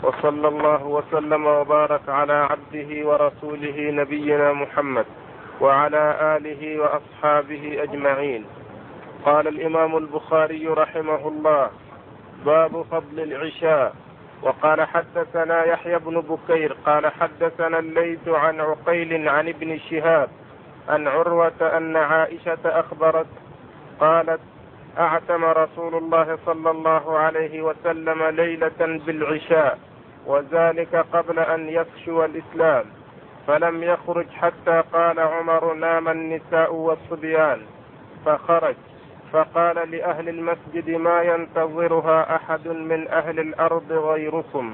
وصلى الله وسلم وبارك على عبده ورسوله نبينا محمد وعلى آله وأصحابه أجمعين. قال الإمام البخاري رحمه الله: باب فضل العشاء. وقال حدثنا يحيى بن بكير قال حدثنا الليث عن عقيل عن ابن شهاب عن عروة أن عائشة أخبرت قالت: أعتم رسول الله صلى الله عليه وسلم ليلة بالعشاء، وذلك قبل أن يفشو الإسلام، فلم يخرج حتى قال عمر: نام النساء والصبيان، فخرج فقال لأهل المسجد: ما ينتظرها أحد من أهل الأرض غيركم.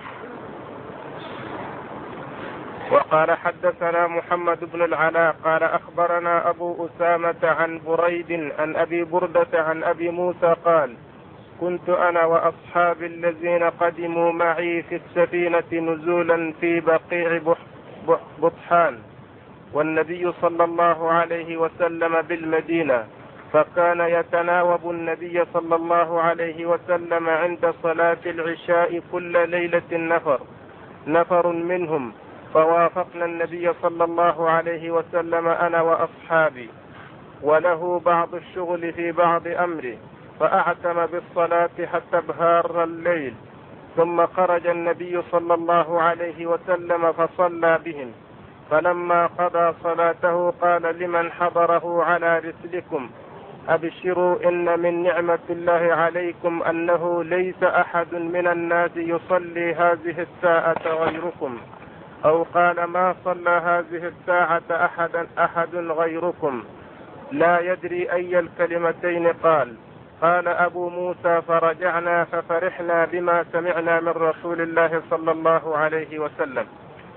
وقال حدثنا محمد بن العلاء قال أخبرنا أبو أسامة عن بريد عن أبي بردة عن أبي موسى قال: كنت أنا وأصحابي الذين قدموا معي في السفينة نزولا في بقيع بطحان، والنبي صلى الله عليه وسلم بالمدينة، فكان يتناوب النبي صلى الله عليه وسلم عند صلاة العشاء كل ليلة نفر منهم، فوافقنا النبي صلى الله عليه وسلم أنا وأصحابي، وله بعض الشغل في بعض أمره، فأعتم بالصلاة حتى ابهار الليل، ثم خرج النبي صلى الله عليه وسلم فصلى بهم، فلما قضى صلاته قال لمن حضره على رسلكم: أبشروا إن من نعمة الله عليكم أنه ليس أحد من الناس يصلي هذه الساعة غيركم، أو قال: ما صلى هذه الساعة أحد غيركم، لا يدري أي الكلمتين قال. قال أبو موسى: فرجعنا ففرحنا بما سمعنا من رسول الله صلى الله عليه وسلم.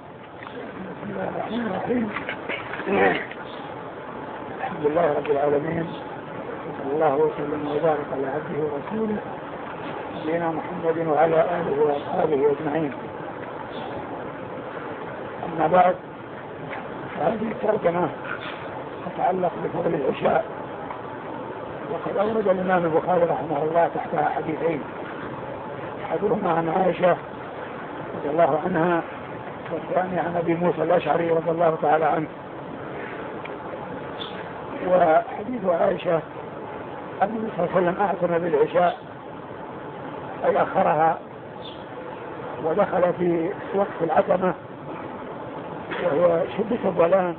الحمد لله رب العالمين، صلى الله وسلم وبارك على عبده ورسوله نبينا محمد وعلى آله وأصحابه أجمعين. أما بعد، هذه الترجمة تتعلق بفضل العشاء، وقد أورد الإمام البخاري رحمه الله تحتها حديثين، أحدهما عن عائشة رضي الله عنها، والثاني عن أبي موسى الأشعري رضي الله تعالى عنه. وحديث عائشة أن النبي صلى الله عليه وسلم أعتم بالعشاء، أي أخرها، ودخل في وقت العتمة وهو شدة الظلام،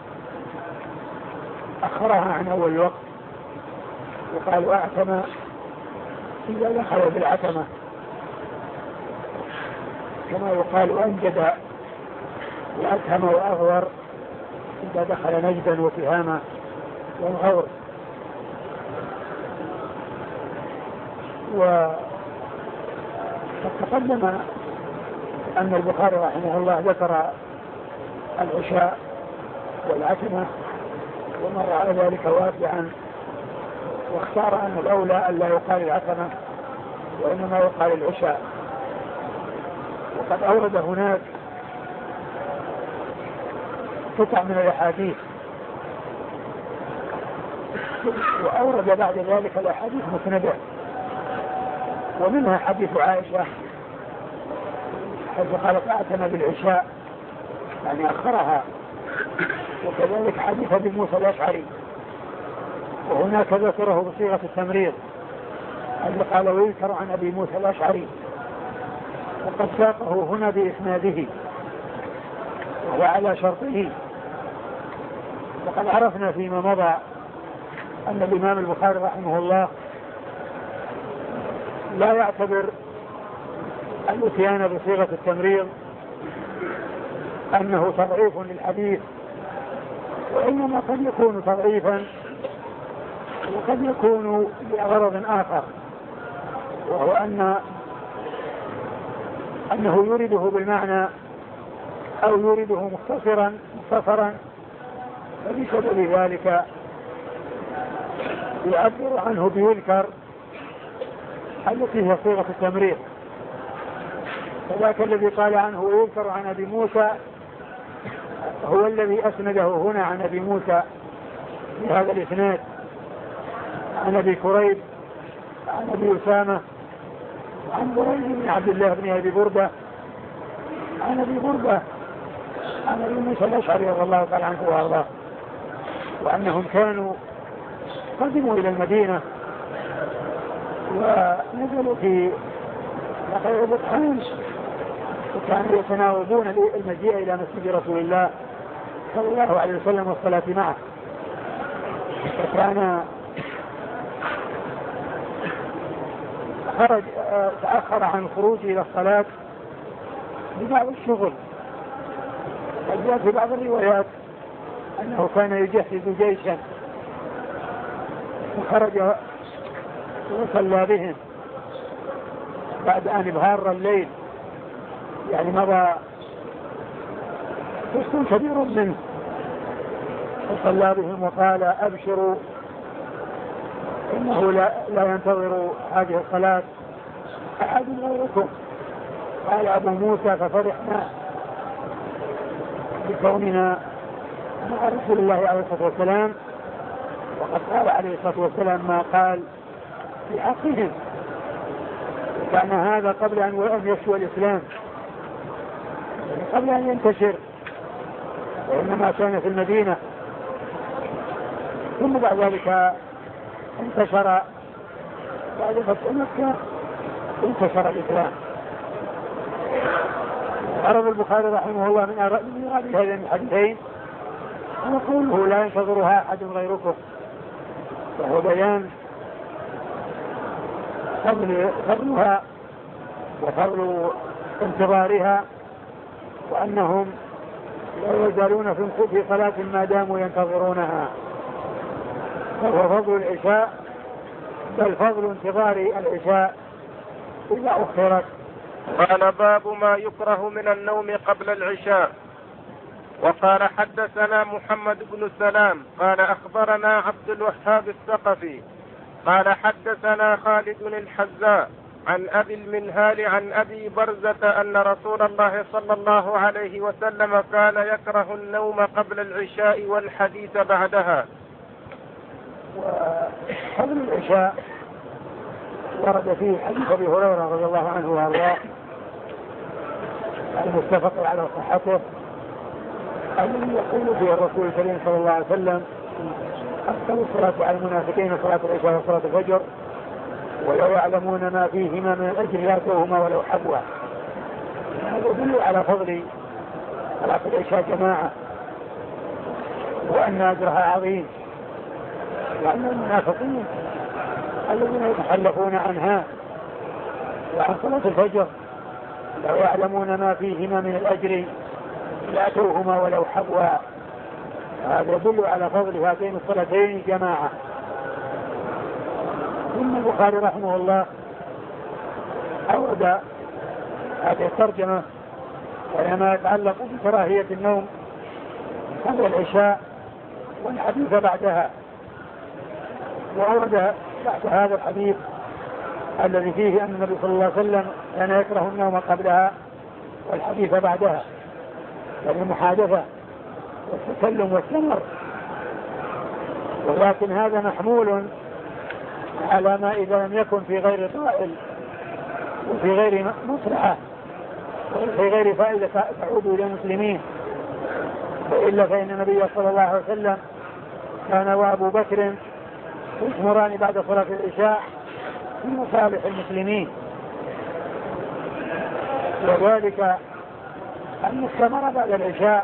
أخرها عن أول الوقت، وقالوا أعتم إذا دخل بالعتمة، كما يقال أنجد وأتهم وأغور إذا دخل نجدا وتهامة والغور. وقد تقدم أن البخاري رحمه الله ذكر العشاء والعتمة ومر على ذلك واسعا، واختار أن الأولى أن لا يقال العتمة وإنما يقال العشاء. وقد أورد هناك قطع من الأحاديث، وأورد بعد ذلك الأحاديث مسندة، ومنها حديث عائشة حيث قالت أعتم بالعشاء يعني أخرها، وكذلك حديث أبي موسى الأشعري، وهناك ذكره بصيغة التمريض الذي قال: ويذكر عن أبي موسى الأشعري، وقد ساقه هنا بإسناده وهو على شرطه. وقد عرفنا فيما مضى أن الإمام البخاري رحمه الله لا يعتبر الاتيان بصيغة التمريض أنه تضعيف للحديث، وإنما قد يكون تضعيفا وقد يكون لغرض آخر، وهو أنه يريده بالمعنى أو يريده مختصرا، فبسبب ذلك يعبر عنه بيذكر التي هي صيغة التمريض. فذاك الذي قال عنه ويذكر عن أبي موسى هو الذي أسنده هنا عن أبي موسى بهذا الإسناد عن أبي كريب عن أبي أسامة عن بريد بن عبد الله بن أبي بردة عن أبي بردة عن أبي موسى الأشعري رضي الله تعالى عنه وأرضاه وأنهم كانوا قدموا إلى المدينة ونزلوا في لقيا بطحان وكانوا يتناوبون المجيء إلى مسجد رسول الله صلى الله عليه وسلم والصلاة معه. فكان تأخر عن الخروج إلى الصلاة ببعض الشغل. وجاء في بعض الروايات أنه كان يجهز جيشا وخرج وصلى بهم بعد أن ابهار الليل، يعني مضى قسط كبير منه، وصلى بهم وقال أبشروا إنه لا ينتظر هذه الصلاة أحد غيركم. قال أبو موسى ففرحنا بكوننا مع رسول الله عليه الصلاة والسلام، وقد قال عليه الصلاة والسلام ما قال في حقهم. كان هذا قبل أن يشوى الإسلام، قبل أن ينتشر، وإنما كان في المدينة، ثم بعد ذلك انتشر بعد فتح مكة انتشر الإسلام. عرض البخاري رحمه الله من إيراد هذين الحديثين وقوله لا ينتظرها أحد غيركم، وهو بيان فضلها وفضل انتظارها، وأنهم لا يزالون في صلاة ما داموا ينتظرونها، فهو فضل العشاء، بل فضل انتظار العشاء إذا أخرت. قال باب ما يكره من النوم قبل العشاء. وقال حدثنا محمد بن سلام قال أخبرنا عبد الوهاب الثقفي قال حدثنا خالد الحذاء عن أبي المنهال عن أبي برزة أن رسول الله صلى الله عليه وسلم كان يكره النوم قبل العشاء والحديث بعدها. وقبل العشاء ورد فيه حديث أبي هريرة رضي الله عنه وارضاه المتفق على صحته، الذي يقول فيه الرسول الكريم صلى الله عليه وسلم أفضل الصلاة على المنافقين صلاة العشاء وصلاة الفجر، ولو يعلمون ما فيهما من الأجر يأتوهما ولو حبوا. هذا يدل على فضل صلاة العشاء جماعة، وأن أجرها عظيم، وأن المنافقين الذين يتحلفون عنها وعن صلاة الفجر لو يعلمون ما فيهما من الأجر يأتوهما ولو حبوا. هذا يدل على فضل هاتين الصلاتين جماعة. ثم البخاري رحمه الله أورد هذه الترجمة وما يتعلق بكراهية النوم قبل العشاء والحديث بعدها، وأورد بعد هذا الحديث الذي فيه أن النبي صلى الله عليه وسلم كان يكره النوم قبلها والحديث بعدها، يعني المحادثة والتكلم والسمر. ولكن هذا محمول على ما إذا لم يكن في غير طائل وفي غير مصلحة وفي غير فائدة تعود إلى المسلمين، وإلا فإن النبي صلى الله عليه وسلم كان وأبو بكر يثمران بعد صلاة العشاء في مصالح المسلمين، وذلك أن الثمر بعد العشاء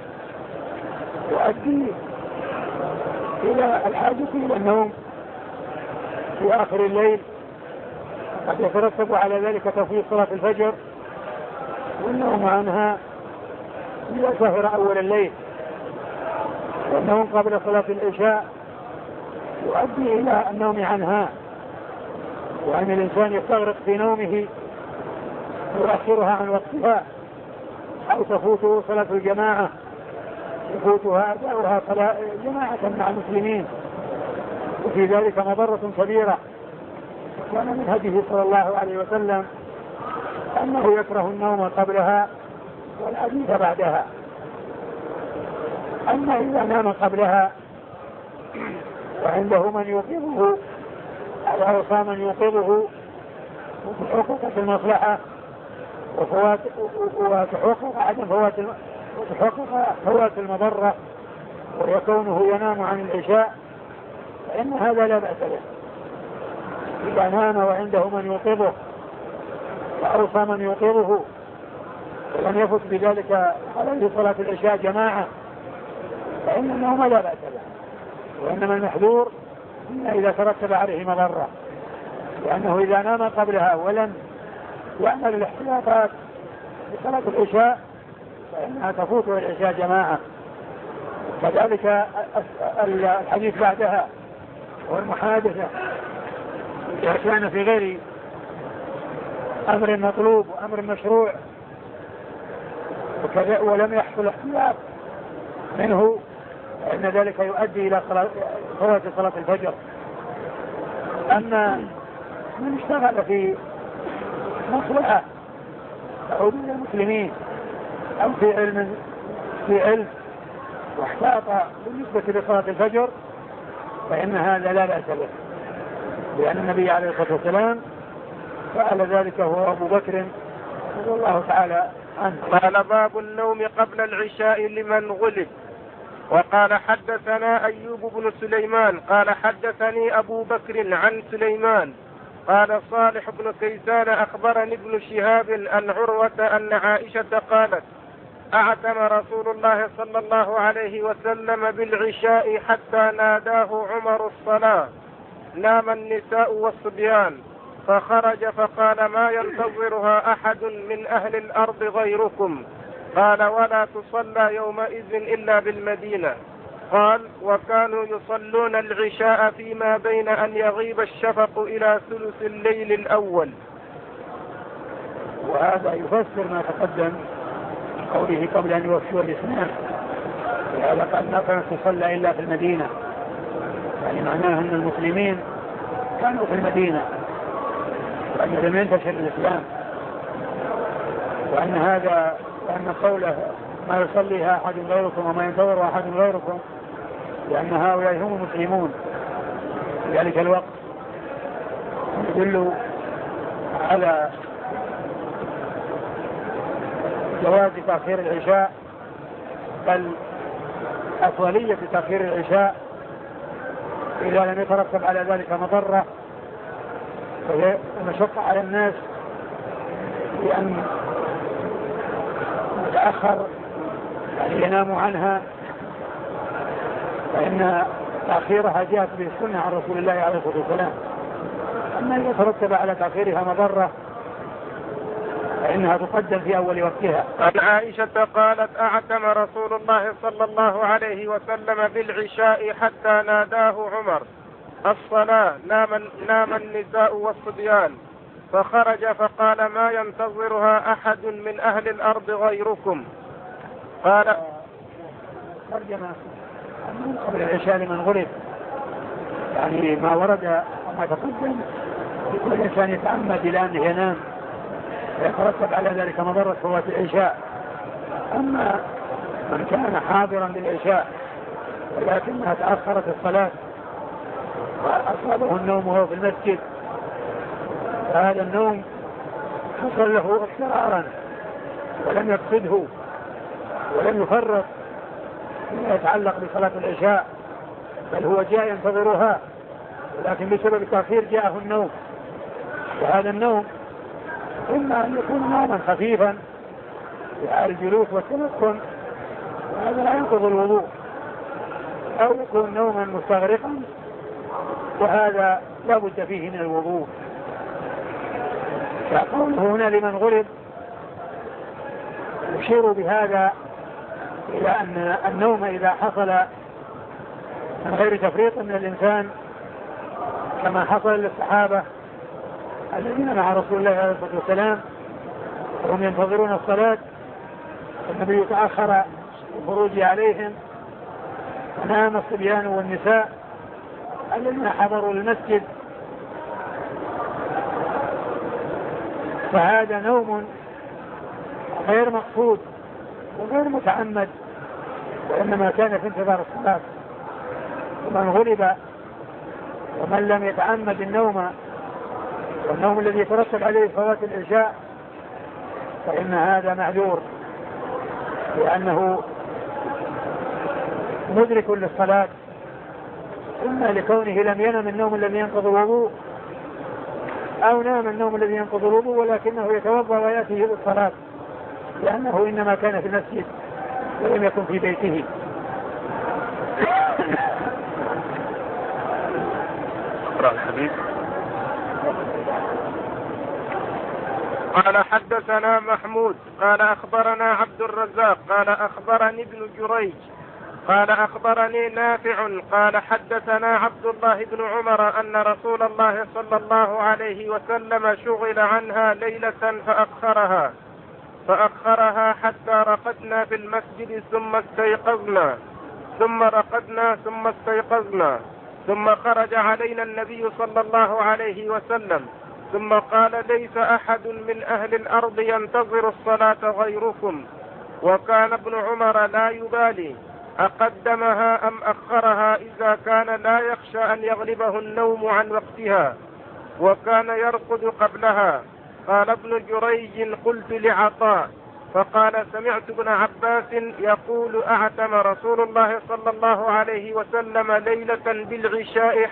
يؤدي إلى الحاجة إلى النوم في آخر الليل، قد يترتب على ذلك تفويت صلاة الفجر والنوم عنها إلى سهر أول الليل، والنوم قبل صلاة العشاء يؤدي إلى النوم عنها، وأن الإنسان يستغرق في نومه يؤخرها عن وقتها، أو تفوته صلاة الجماعة يفوتها أداؤها جماعة مع المسلمين، وفي ذلك مضرة كبيرة. كان من هديه صلى الله عليه وسلم أنه يكره النوم قبلها والحديث بعدها. أما إذا نام قبلها وعنده من يوقظه أو أوصى من يوقظه وتحقق المصلحة وتحقق عدم فوات المضرة، ويكونه ينام عن العشاء، فإن هذا لا بأس به. إذا نام وعنده من يوقظه وأوصى من يوقظه ولم يفت بذلك عليه صلاة العشاء جماعة، فإن النوم لا بأس به. وإنما المحذور إذا ترتب عليه مضرة، لأنه إذا نام قبلها ولم يعمل الاحتياطات لصلاة العشاء فإنها تفوت العشاء جماعة. كذلك الحديث بعدها والمحادثة إذا كان في غير أمر مطلوب وأمر مشروع ولم يحصل احتياط منه، فإن ذلك يؤدي إلى فوات صلاة الفجر. أما من اشتغل في مصلحة تعود إلى المسلمين أو في علم واحتاط بالنسبة لصلاة الفجر فإن هذا لا بأس به، لأن النبي عليه الصلاة والسلام فعل ذلك هو أبو بكر رضي الله تعالى عنه. قال باب النوم قبل العشاء لمن غلب. وقال حدثنا أيوب بن سليمان قال حدثني أبو بكر عن سليمان قال صالح بن كيسان أخبرني ابن شهاب أن عروة أن عائشة قالت أعتم رسول الله صلى الله عليه وسلم بالعشاء حتى ناداه عمر الصلاة، نام النساء والصبيان، فخرج فقال ما ينتظرها أحد من أهل الأرض غيركم. قال ولا تصلى يومئذ إلا بالمدينة. قال وكانوا يصلون العشاء فيما بين أن يغيب الشفق إلى ثلث الليل الأول. وهذا يفسر ما تقدم قوله قبل أن يوفوا الإسلام، لهذا قد ما كانت تصلى إلا في المدينة، يعني معناه أن المسلمين كانوا في المدينة وأن لم ينتشر الإسلام، وأن قوله ما يصليها أحد غيركم وما ينتظر أحد غيركم، لأن هؤلاء هم المسلمون في ذلك الوقت، يدل على جواز تأخير العشاء، بل أفضلية تأخير العشاء إذا لم يترتب على ذلك مضرة ومشقة على الناس بأن يتأخر يعني يناموا عنها، فإن تأخيرها جاءت به السنة عن رسول الله عليه الصلاة والسلام. أما إذا ترتب على تأخيرها مضرة فإنها تقدم في أول وقتها. عن عائشة قالت أعتم رسول الله صلى الله عليه وسلم بالعشاء حتى ناداه عمر الصلاة، نام النساء والصبيان، فخرج فقال ما ينتظرها أحد من أهل الأرض غيركم. قال ترجمة قبل العشاء لمن غلب، يعني ما ورد وما تقدم يقول الإنسان يتعمد إلى أن ينام ويترتب على ذلك مضرة فوات العشاء. أما من كان حاضرا للعشاء ولكنها تأخرت الصلاة وأصابه النوم وهو في المسجد، فهذا النوم حصل له اضطرارا ولم يقصده ولم يفرط فيما يتعلق بصلاة العشاء، بل هو جاء ينتظرها، ولكن بسبب التأخير جاءه النوم. وهذا النوم إما أن يكون نوما خفيفا على الجلوس والتمكن وهذا لا ينقض الوضوء، أو يكون نوما مستغرقا وهذا لا بد فيه من الوضوء. فقوله هنا لمن غلب يشير بهذا إلى أن النوم إذا حصل من غير تفريط من الإنسان كما حصل للصحابة الذين مع رسول الله عليه الصلاة والسلام وهم ينتظرون الصلاة، النبي تأخر الخروج عليهم ونام الصبيان والنساء الذين حضروا المسجد، فهذا نوم غير مقصود وغير متعمد، وإنما كان في انتظار الصلاة. ومن غلب ومن لم يتعمد النوم والنوم الذي يترتب عليه فوات العشاء فإن هذا معذور، لأنه مدرك للصلاة، إما لكونه لم ينم النوم الذي ينقض الوضوء، أو نام النوم الذي ينقض الوضوء ولكنه يتوضأ ويأتي للصلاة، لأنه إنما كان في المسجد ولم يكن في بيته. قال حدثنا محمود قال أخبرنا عبد الرزاق قال أخبرني ابن جريج قال أخبرني نافع قال حدثنا عبد الله بن عمر أن رسول الله صلى الله عليه وسلم شغل عنها ليلة فأخرها حتى رقدنا في المسجد ثم استيقظنا ثم رقدنا ثم استيقظنا ثم خرج علينا النبي صلى الله عليه وسلم ثم قال ليس أحد من أهل الأرض ينتظر الصلاة غيركم. وكان ابن عمر لا يبالي أقدمها أم أخرها إذا كان لا يخشى أن يغلبه النوم عن وقتها، وكان يرقد قبلها. قال ابن جريج قلت لعطاء فقال سمعت ابن عباس يقول أعتم رسول الله صلى الله عليه وسلم ليلة بالعشاء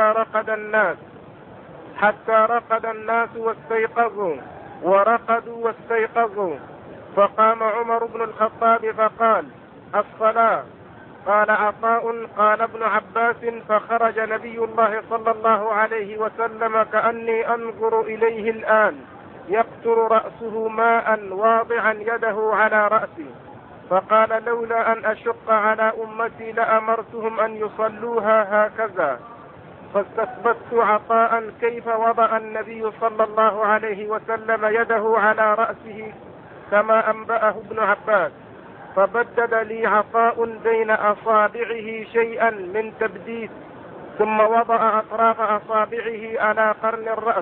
حتى رقد الناس واستيقظوا ورقدوا واستيقظوا. فقام عمر بن الخطاب فقال الصلاة. قال عطاء قال ابن عباس فخرج نبي الله صلى الله عليه وسلم كأني أنظر إليه الآن يقطر رأسه ماء واضعا يده على رأسي، فقال لولا أن أشق على أمتي لأمرتهم أن يصلوها هكذا. فاستثبت عطاء كيف وضع النبي صلى الله عليه وسلم يده على رأسه كما أنبأه ابن عباس، فبدد لي عطاء بين أصابعه شيئا من تبديد، ثم وضع أطراف أصابعه على قرن الرأس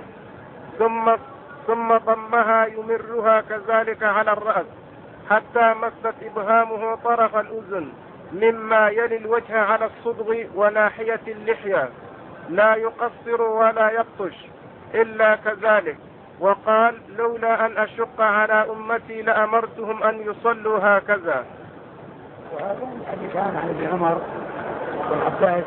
ثم ضمها يمرها كذلك على الرأس حتى مست إبهامه طرف الأذن مما يلي الوجه على الصدغ وناحية اللحية، لا يقصر ولا يبطش إلا كذلك. وقال لولا أن أشق على أمتي لأمرتهم أن يصلوا هكذا. وهذا الحديث عن ابن عمر بن عباس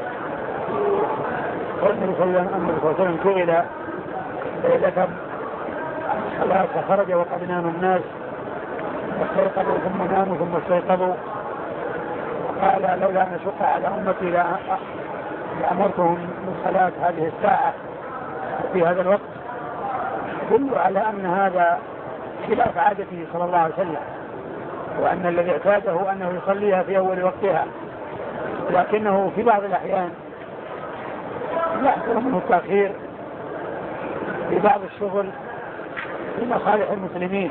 النبي صلى الله عليه وسلم سئل ليلة الصلاة فخرج وقد نام الناس واستيقظوا ثم ناموا ثم استيقظوا، وقال لولا أن أشق على أمتي لأمرتهم بالصلاة هذه الساعة في هذا الوقت، يدل على أن هذا خلاف عادته صلى الله عليه وسلم، وأن الذي اعتاده أنه يصليها في أول وقتها، لكنه في بعض الأحيان يحصل منه التأخير في بعض الشغل لمصالح المسلمين.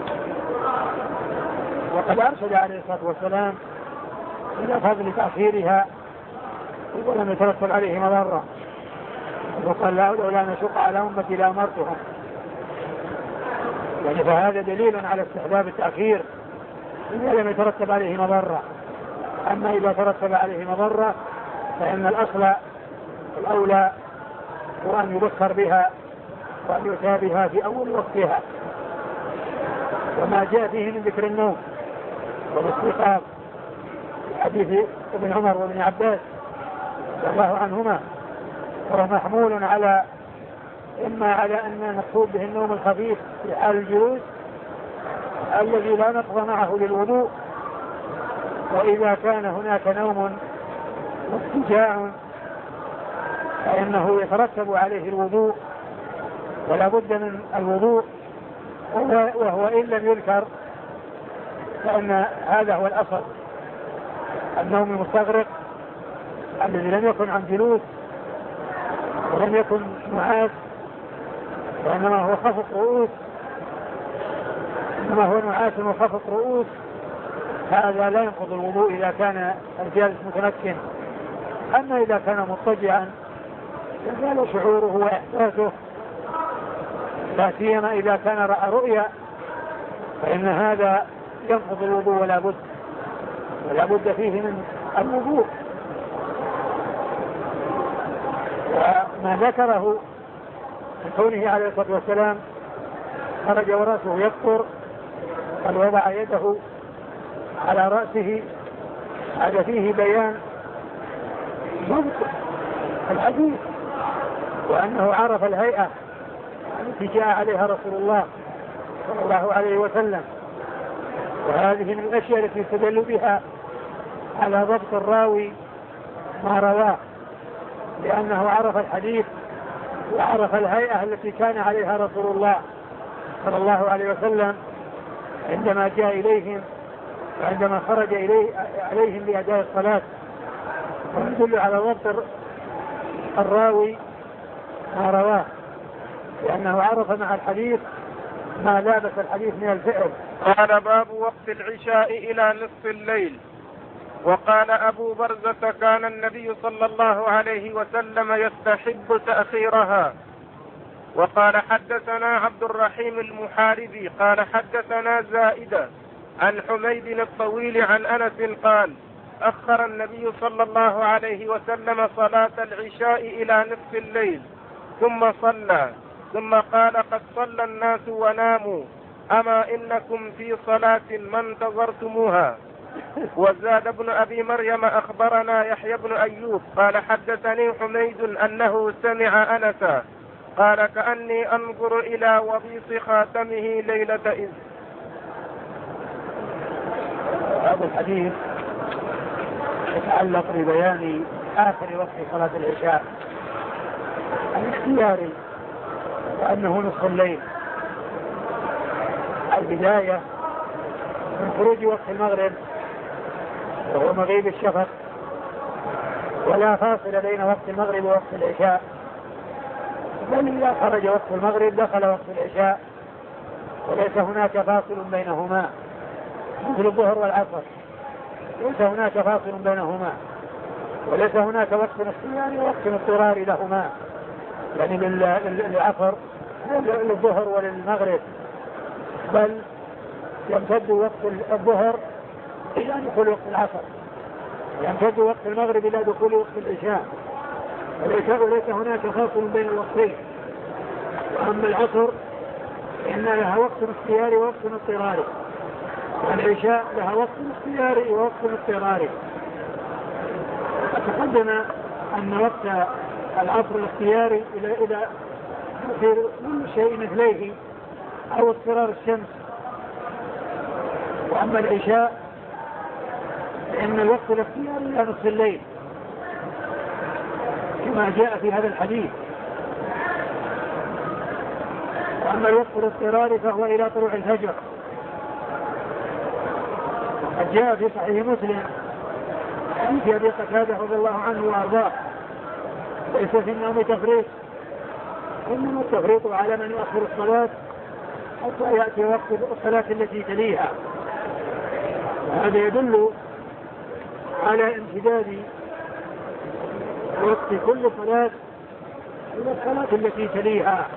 وقد أرشد عليه الصلاة والسلام إلى فضل تأخيرها ولم يترتب عليه مضرة، وقال لولا أن أشق على أمتي لأمرتهم، يعني فهذا دليل على استحباب التأخير إذا لم يترتب عليه مضرة. أما إذا ترتب عليه مضرة فإن الأصل الأولى هو أن يبكر بها وأن يؤتى بها في أول وقتها، وما جاء فيه من ذكر النوم والاستيقاظ حديث ابن عمر وابن عباس رضي الله عنهما، وهو محمول على إما على أن نقصد به النوم الخفيف في حال الجلوس الذي لا نقض معه للوضوء، وإذا كان هناك نوم واضطجاع فإنه يترتب عليه الوضوء ولا بد من الوضوء، وهو إن لم يذكر فإن هذا هو الأصل. النوم المستغرق الذي لم يكن عن جلوس ولم يكن نعاس وإنما هو خفق رؤوس، إنما هو نعاس وخفق رؤوس، هذا لا ينقض الوضوء إذا كان الجالس متمكن. أما إذا كان مضطجعا يزال شعوره وإحساسه، لا سيما إذا كان رأى رؤيا، فإن هذا ينقض الوضوء ولا بد فيه من الوضوء. وما ذكره كونه عليه الصلاة والسلام خرج ورأسه يقطر قد وضع يده على رأسه. هذا فيه بيان ضبط الحديث وأنه عرف الهيئة التي جاء عليها رسول الله صلى الله عليه وسلم. وهذه من الأشياء التي يستدل بها على ضبط الراوي ما رواه، لأنه عرف الحديث وعرف الهيئة التي كان عليها رسول الله صلى الله عليه وسلم عندما جاء إليهم وعندما خرج عليهم لأداء الصلاة. ويدل على ضبط الراوي ما رواه، لأنه عرف مع الحديث ما لابس الحديث من الفعل. قال باب وقت العشاء إلى نصف الليل. وقال أبو برزة كان النبي صلى الله عليه وسلم يستحب تأخيرها. وقال حدثنا عبد الرحيم المحاربي قال حدثنا زائدة عن حميد الطويل عن أنس قال أخر النبي صلى الله عليه وسلم صلاة العشاء إلى نصف الليل ثم صلى، ثم قال قد صلى الناس وناموا، أما إنكم في صلاة ما انتظرتموها. وزاد ابن أبي مريم أخبرنا يحيى بن أيوب قال حدثني حميد أنه سمع أنسا قال كأني أنظر إلى وبيص خاتمه ليلة إذ. هذا الحديث يتعلق ببيان آخر وقت صلاة العشاء الاختياري وأنه نصف الليل. البداية من خروج وقت المغرب وهو مغيب الشفق، ولا فاصل بين وقت المغرب ووقت العشاء، بل إذا خرج وقت المغرب دخل وقت العشاء، وليس هناك فاصل بينهما مثل الظهر والعصر، ليس هناك فاصل بينهما، وليس هناك وقت اختياري ووقت اضطراري لهما، يعني للعصر للظهر وللمغرب، بل يمتد وقت الظهر إلى دخول وقت العصر، يمتد وقت المغرب إلى دخول وقت العشاء، وليس هناك فاصل بين الوقتين. وأما العصر إن لها وقت اختياري ووقت اضطراري، والعشاء لها وقت اختياري ووقت اضطراري. تقدم أن وقت العصر الاختياري إلى يصير كل شيء مثليه أو اضطرار الشمس. وأما العشاء فإن الوقت الاختياري إلى نصف الليل كما جاء في هذا الحديث. وأما الوقت الاضطراري فهو إلى طلوع الفجر. قد جاء في صحيح مسلم حديث أبي قتادة رضي الله عنه وأرضاه ليس في النوم تفريط، إنما التفريط على من يؤخر الصلاة حتى يأتي وقت الصلاة التي تليها. وهذا يدل على امتداد وقت كل صلاة إلى الصلاة التي تليها،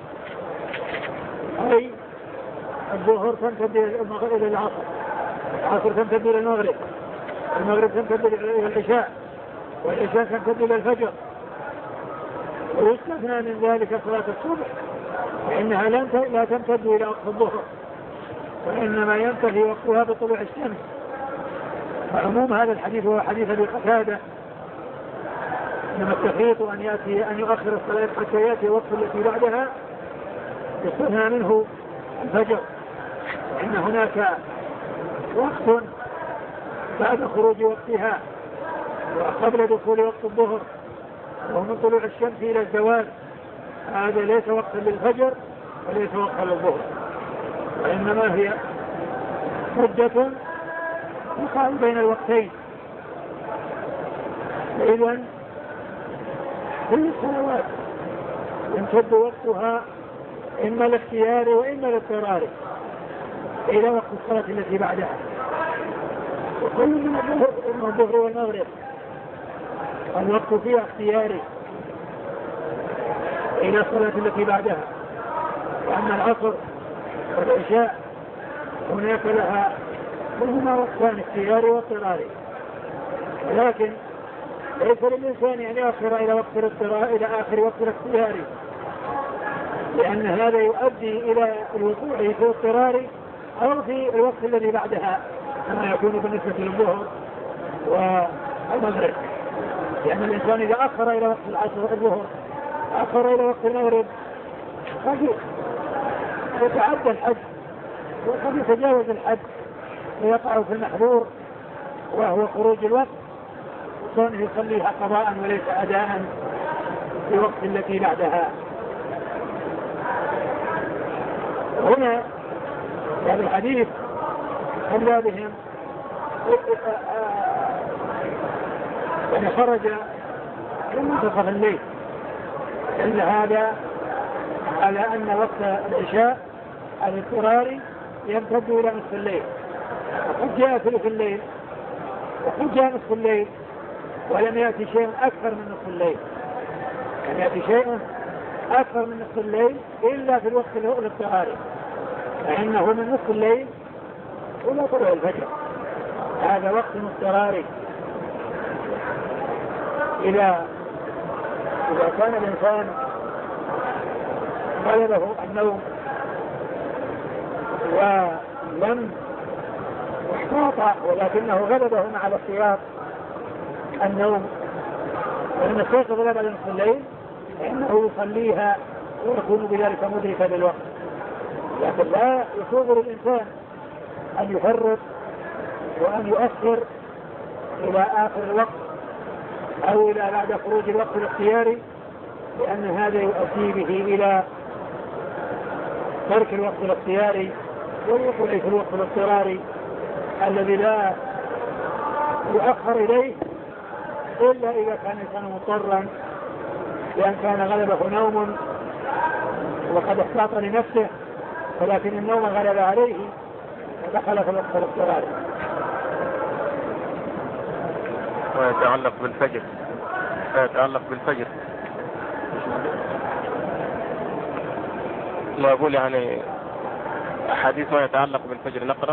أي الظهر تمتد إلى العصر، العصر تمتد إلى المغرب، المغرب تمتد إلى العشاء، والعشاء تمتد إلى الفجر. ويستثنى من ذلك صلاة الصبح فإنها لا تمتد إلى وقت الظهر، وإنما ينتهي وقتها بطلوع الشمس. فعموم هذا الحديث هو حديث أبي قتادة، إنما التفريط أن يؤخر الصلاة حتى يأتي الوقت التي بعدها يستثنى منه الفجر، وإن هناك وقت بعد خروج وقتها وقبل دخول وقت الظهر، وهو من طلوع الشمس إلى الزوال. هذا ليس وقتا للفجر وليس وقتا للظهر، وإنما هي مدة يقال بين الوقتين. فإذن كل الصلوات يمتد وقتها إما الاختياري وإما الاضطراري إلى وقت الصلاة التي بعدها، وكل من الظهر والمغرب الوقت فيها اختياري إلى الصلاة التي بعدها. وأما العصر والعشاء هناك لهما وقتان اختياري واضطراري، ولكن ليس للإنسان أن يأخر إلى آخر وقت الاختياري، لأن هذا يؤدي إلى الوقوع في اضطرار أو في الوقت الذي بعدها كما يكون بالنسبة للظهر والمغرب. لأن الإنسان إذا أخر إلى وقت العصر والظهر أخر إلى وقت المغرب قد يتعدى الحد وقد يتجاوز الحد ويقع في المحظور وهو خروج الوقت وكونه يصليها قضاء وليس أداء في الوقت التي بعدها. هنا هذا الحديث خلى بهم خرج من منتصف الليل، إن هذا على أن وقت العشاء الاضطراري يمتد إلى نصف الليل، وقد جاء ثلث الليل وقد جاء نصف الليل ولم يأتي شيء أكثر من نصف الليل، لم يأتي شيء أكثر من نصف الليل إلا في الوقت الاضطراري، فإنه من نصف الليل إلى طلوع الفجر، هذا وقت اضطراري. إذا كان الإنسان غلبه النوم ولم احتاط ولكنه غلبه مع الاحتياط النوم ولم يستيقظ بعد نصف الليل فإنه يصليها ويكون بذلك مدركا للوقت، لكن لا يصوب الإنسان أن يفرط وأن يؤخر إلى آخر الوقت أو إلى بعد خروج الوقت الاختياري، لأن هذا يؤدي به إلى ترك الوقت الاختياري والوقوع في الوقت الاضطراري الذي لا يؤخر إليه إلا إذا كان الإنسان مضطرا، لأن كان غلبه نوم وقد احتاط لنفسه ولكن النوم غلب عليه ودخل في الوقت الاضطراري. ويتعلق بالفجر ما أقول يعني حديث ما يتعلق بالفجر نقرأ.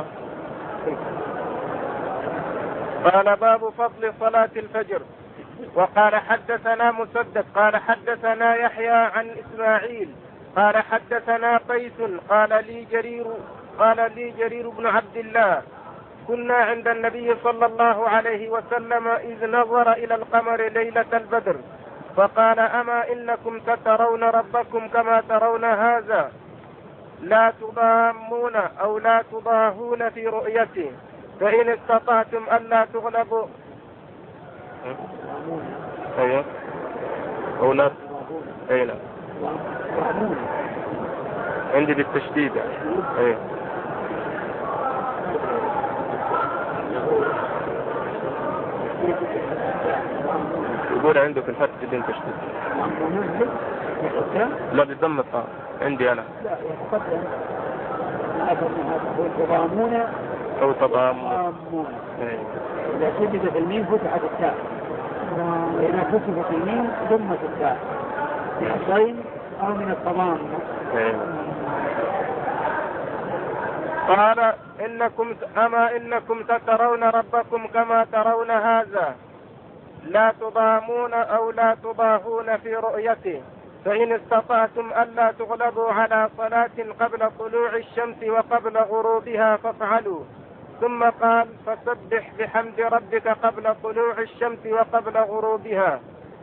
قال باب فضل صلاة الفجر. وقال حدثنا مسدد قال حدثنا يحيى عن إسماعيل قال حدثنا قيس قال لي جرير بن عبد الله كنا عند النبي صلى الله عليه وسلم إذ نظر إلى القمر ليلة البدر فقال أما إنكم سترون ربكم كما ترون هذا لا تضامون أو لا تضاهون في رؤيته فإن استطعتم ألا تغلبوا أو لا عندي بالتشديد يقول عندك الفتح بدون تشديد لا بالضم الطاء عندي أنا لا يتقدم تضامون أو تضامون إذا شددت الميم فتحت التاء وإذا فتحت الميم ضمت التاء من الضيم أو من التضام. قال أما إنكم سترون ربكم كما ترون هذا لا تضامون أو لا تضاهون في رؤيته فإن استطعتم ألا تغلبوا على صلاة قبل طلوع الشمس وقبل غروبها فافعلوا. ثم قال فسبح بحمد ربك قبل طلوع الشمس وقبل غروبها.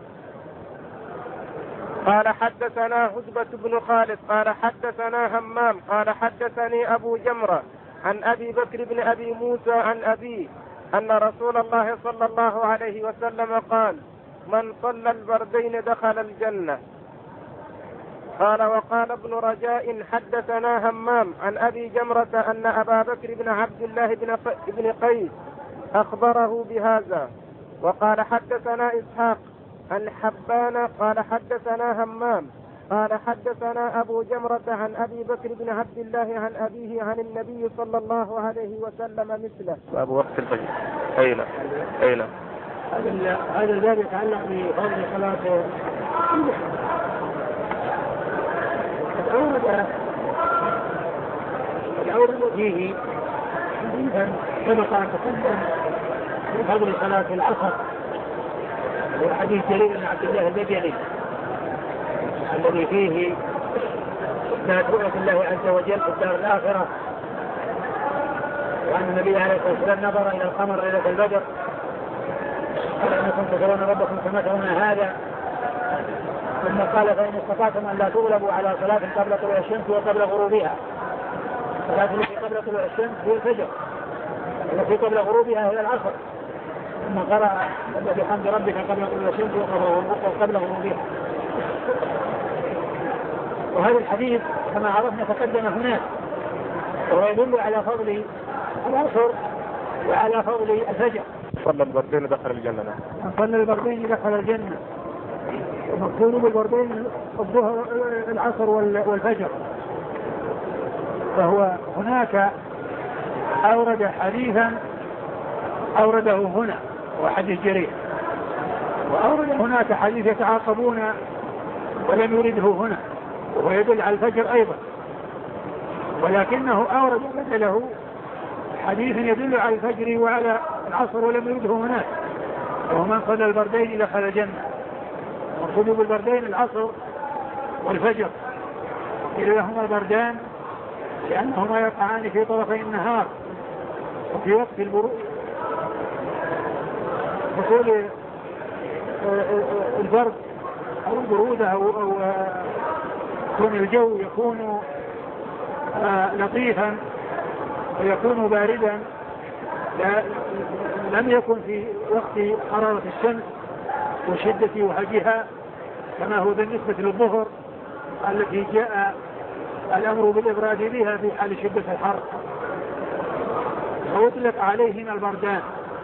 قال حدثنا هدبة بن خالد قال حدثنا همام قال حدثني أبو جمرة عن أبي بكر بن أبي موسى عن أبيه أن رسول الله صلى الله عليه وسلم قال من صلى البردين دخل الجنة. قال وقال ابن رجاء حدثنا همام عن أبي جمرة أن أبا بكر بن عبد الله بن قيس أخبره بهذا. وقال حدثنا إسحاق عن حبان قال حدثنا همام قال حدثنا أبو جمرة عن أبي بكر بن عبد الله عن أبيه عن النبي صلى الله عليه وسلم مثله. أبو وقت الفجر أين هذا الباب يتعلق بفضل صلاة الأورد فيه سبق أن تقدم بفضل صلاة العصر وحديث جرير بن عبد الله البجلي الذي فيه إثبات رؤية الله عز وجل في الدار الآخرة، وأن النبي عليه الصلاة والسلام نظر إلى القمر ليلة البدر قال إنكم ترون ربكم كما ترون هذا، ثم قال فإن استطعتم أن لا تغلبوا على صلاة قبل طلوع الشمس وقبل غروبها. الصلاة التي قبل طلوع الشمس هي الفجر، التي قبل غروبها هي العصر. ثم قرأ بحمد ربك قبل طلوع الشمس وقبل غروبها. وهذا الحديث كما عرفنا تقدم هناك، وهو يدل على فضل العصر وعلى فضل الفجر. صلى البردين دخل الجنة. صلى البردين دخل الجنة. المقصود بالبردين الظهر العصر والفجر. فهو هناك أورد حديثا أورده هنا وحديث جرير، وأورد هناك حديث يتعاقبون ولم يرده هنا وهو يدل على الفجر أيضا، ولكنه أورد بدله حديث يدل على الفجر وعلى العصر ولم يرده هناك، ومن صلى البردين دخل الجنة. مقصود بالبردين العصر والفجر، إذا هما البردان لأنهما يقعان في طرفي النهار وفي وقت حصول البرد أو البرودة أو كون الجو يكون لطيفا ويكون باردا، لم يكن في وقت حرارة الشمس وشدة وهجها كما هو بالنسبة للظهر التي جاء الأمر بالإبراد بها في حال شدة الحر، ويطلق عليهما البردان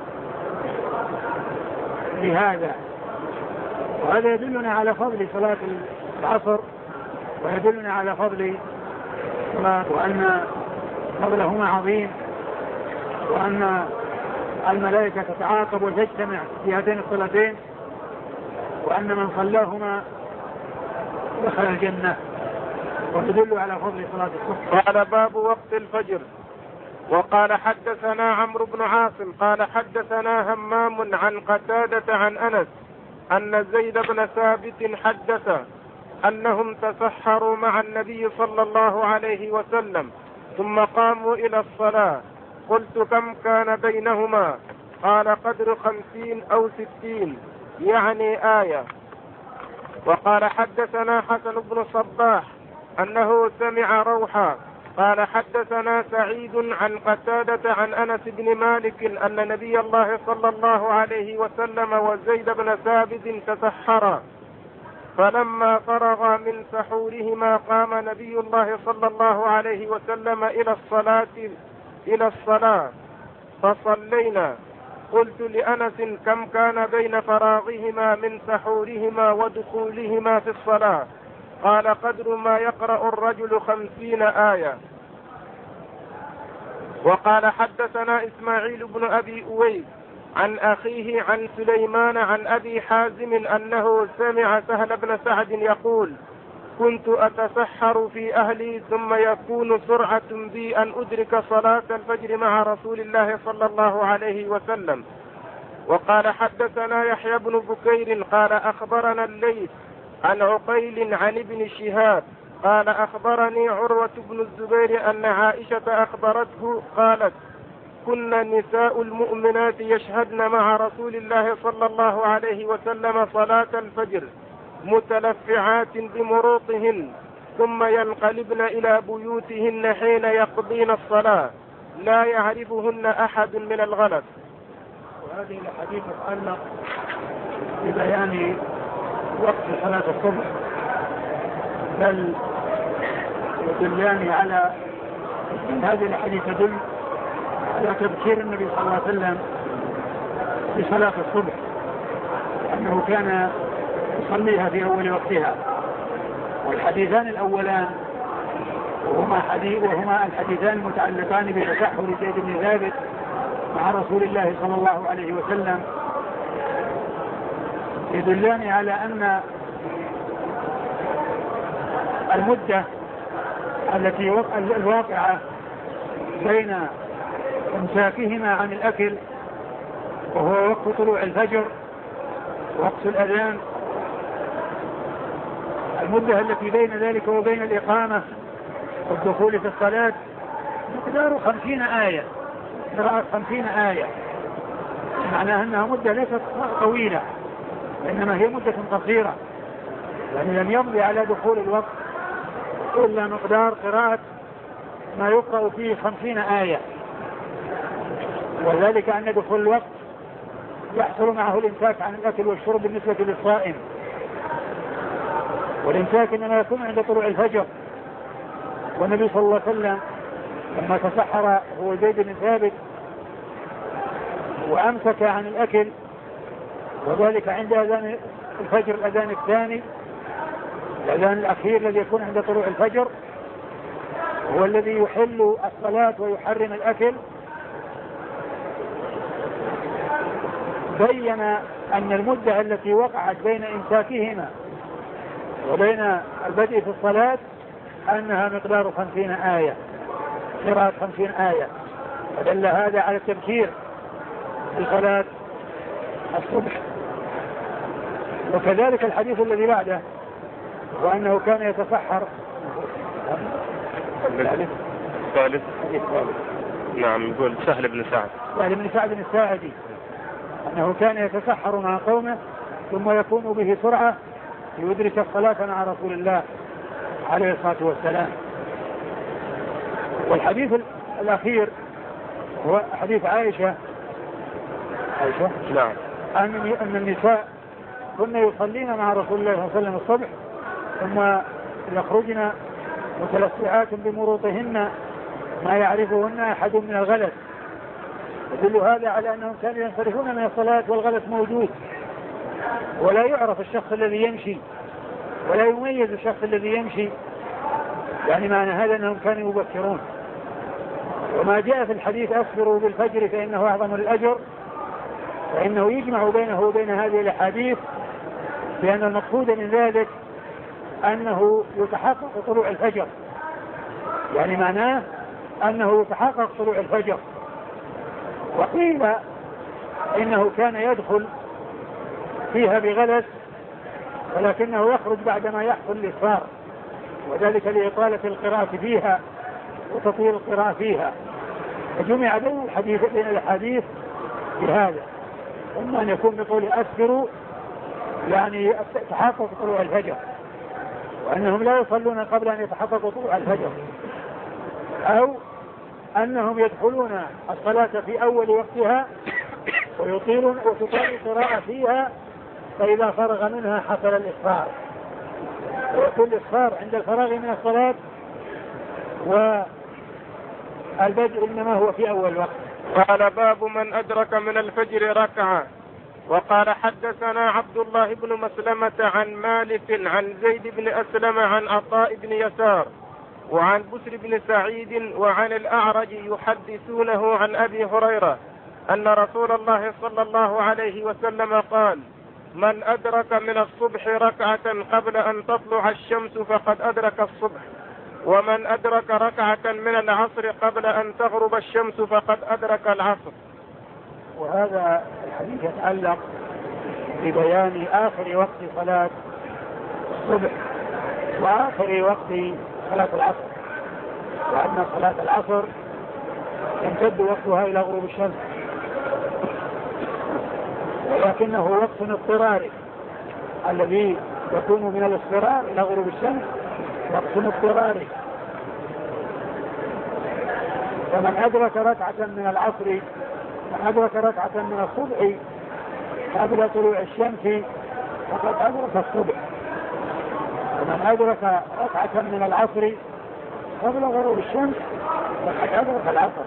لهذا. وهذا يدلنا على فضل صلاة العصر، ويدلنا على فضل صلاة، وأن فضلهما عظيم، وأن الملائكة تتعاقب وتجتمع في هاتين الصلاتين، وأن من صلاهما دخل الجنة، وتدل على فضل صلاة الصبح. قال باب وقت الفجر. وقال حدثنا عمرو بن عاصم قال حدثنا همام عن قتادة عن أنس أن زيد بن ثابت حدث أنهم تسحروا مع النبي صلى الله عليه وسلم ثم قاموا إلى الصلاة. قلت كم كان بينهما؟ قال قدر 50 أو 60 يعني آية. وقال حدثنا حسن بن صباح أنه سمع روحا قال حدثنا سعيد عن قتادة عن أنس بن مالك أن نبي الله صلى الله عليه وسلم وزيد بن ثابت تسحرا، فلما فرغا من سحورهما قام نبي الله صلى الله عليه وسلم إلى الصلاة فصلينا. قلت لأنس كم كان بين فراغهما من سحورهما ودخولهما في الصلاة؟ قال قدر ما يقرأ الرجل 50 آية. وقال حدثنا إسماعيل بن أبي أويس عن أخيه عن سليمان عن أبي حازم أنه سمع سهل بن سعد يقول كنت أتسحر في أهلي ثم يكون سرعة بي أن أدرك صلاة الفجر مع رسول الله صلى الله عليه وسلم. وقال حدثنا يحيى بن بكير قال أخبرنا الليث عن عقيل عن ابن شهاب قال أخبرني عروة بن الزبير أن عائشة أخبرته قالت كنا نساء المؤمنات يشهدن مع رسول الله صلى الله عليه وسلم صلاة الفجر متلفعات بمروطهن ثم ينقلبن إلى بيوتهن حين يقضين الصلاة لا يعرفهن أحد من الغلط. وهذه الحديث تتعلق ببيان وقت صلاة الصبح، بل يدلان على هذه الحديث تدل على تبكير النبي صلى الله عليه وسلم بصلاة الصبح، أنه كان يصليها في أول وقتها. والحديثان الأولان وهما الحديثان المتعلقان بتسحر زيد بن ثابت مع رسول الله صلى الله عليه وسلم يدلان على أن المدة التي الواقعة بين امساكهما عن الأكل وهو وقت طلوع الفجر وقت الأذان، المدة التي بين ذلك وبين الإقامة والدخول في الصلاة مقدار 50 آية، قراءة 50 آية، معناها أنها مدة ليست طويلة، إنما هي مدة قصيرة، يعني لم يمضي على دخول الوقت إلا مقدار قراءة ما يقرأ فيه 50 آية. وذلك أن دخول الوقت يحصل معه الإمساك عن الأكل والشرب بالنسبة للصائم، والإمساك إنما يكون عند طلوع الفجر. والنبي صلى الله عليه وسلم لما تسحر هو زيد بن ثابت وأمسك عن الأكل، وذلك عند أذان الفجر، الأذان الثاني، الأذان الأخير الذي يكون عند طلوع الفجر، هو الذي يحل الصلاة ويحرم الأكل. بين أن المدة التي وقعت بين إمساكهما وبين البدء في الصلاة أنها مقدار 50 آية، قراءة 50 آية، فدل هذا على التبكير في صلاة الصبح. وكذلك الحديث الذي بعده وأنه كان يتسحر. الثالث نعم، يقول سهل بن سعد الساعدي أنه كان يتسحر مع قومه ثم يكون به سرعة ليدرك الصلاة مع رسول الله عليه الصلاة والسلام. والحديث الأخير هو حديث عائشة نعم، أن النساء كن يصلين مع رسول الله صلى الله عليه وسلم الصبح ثم يخرجن متلسعات بمروطهن ما يعرفهن أحد من الغلس، يدل هذا على أنهم كانوا ينصرفون من الصلاة والغلس موجود، ولا يعرف الشخص الذي يمشي ولا يميز الشخص الذي يمشي، يعني معنى هذا أنهم كانوا يبكرون. وما جاء في الحديث أسفروا بالفجر فإنه أعظم الأجر، فإنه يجمع بينه وبين هذه الأحاديث، لأن المقصود من ذلك أنه يتحقق طلوع الفجر، يعني معناه أنه يتحقق طلوع الفجر. وقيل إنه كان يدخل فيها بغلس ولكنه يخرج بعدما يحصل الإصرار، وذلك لإطالة القراءة فيها وتطويل القراءة فيها. فجمع بين الحديث بهذا، إما أن يكون بقول أسفروا يعني تحقق طلوع الفجر، وأنهم لا يصلون قبل أن يتحقق طلوع الفجر، أو أنهم يدخلون الصلاة في أول وقتها ويطيل القراءة فيها، فإذا فرغ منها حصل الإصرار، ويكون الإصرار عند الفراغ من الصلاة، والبدء إنما هو في أول وقت. قال باب من أدرك من الفجر ركعة. وقال حدثنا عبد الله بن مسلمة عن مالك عن زيد بن أسلم عن عطاء بن يسار وعن بسر بن سعيد وعن الأعرج يحدثونه عن أبي هريرة أن رسول الله صلى الله عليه وسلم قال: من أدرك من الصبح ركعة قبل أن تطلع الشمس فقد أدرك الصبح، ومن أدرك ركعة من العصر قبل أن تغرب الشمس فقد أدرك العصر. وهذا الحديث يتعلق ببيان آخر وقت صلاة الصبح وآخر وقت صلاة العصر، وأن صلاة العصر يمتد وقتها إلى غروب الشمس، ولكنه وقت اضطراري الذي يكون من الاضطرار إلى غروب الشمس، وقت اضطراري. فمن أدرك ركعة من العصر، من أدرك ركعة من الصبح قبل طلوع الشمس فقد أدرك الصبح، ومن أدرك ركعة من العصر قبل غروب الشمس فقد أدرك العصر.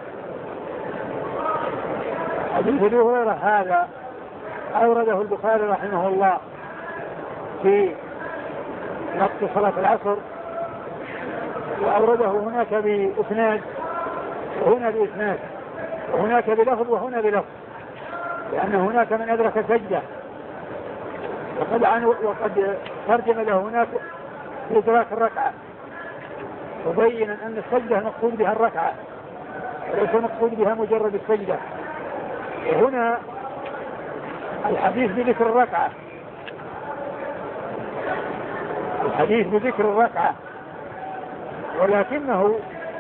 حديث أبي هريرة هذا أورده البخاري رحمه الله في وقت صلاة العصر، وأورده هناك بإسناد وهنا بإسناد، وهناك بلفظ وهنا بلفظ، لأن هناك من أدرك سجدة، وقد ترجم له هناك في إدراك الركعة، وبينا أن السجدة مقصود بها الركعة وليس مقصود بها مجرد السجدة. وهنا الحديث بذكر الركعة، الحديث بذكر الركعة، ولكنه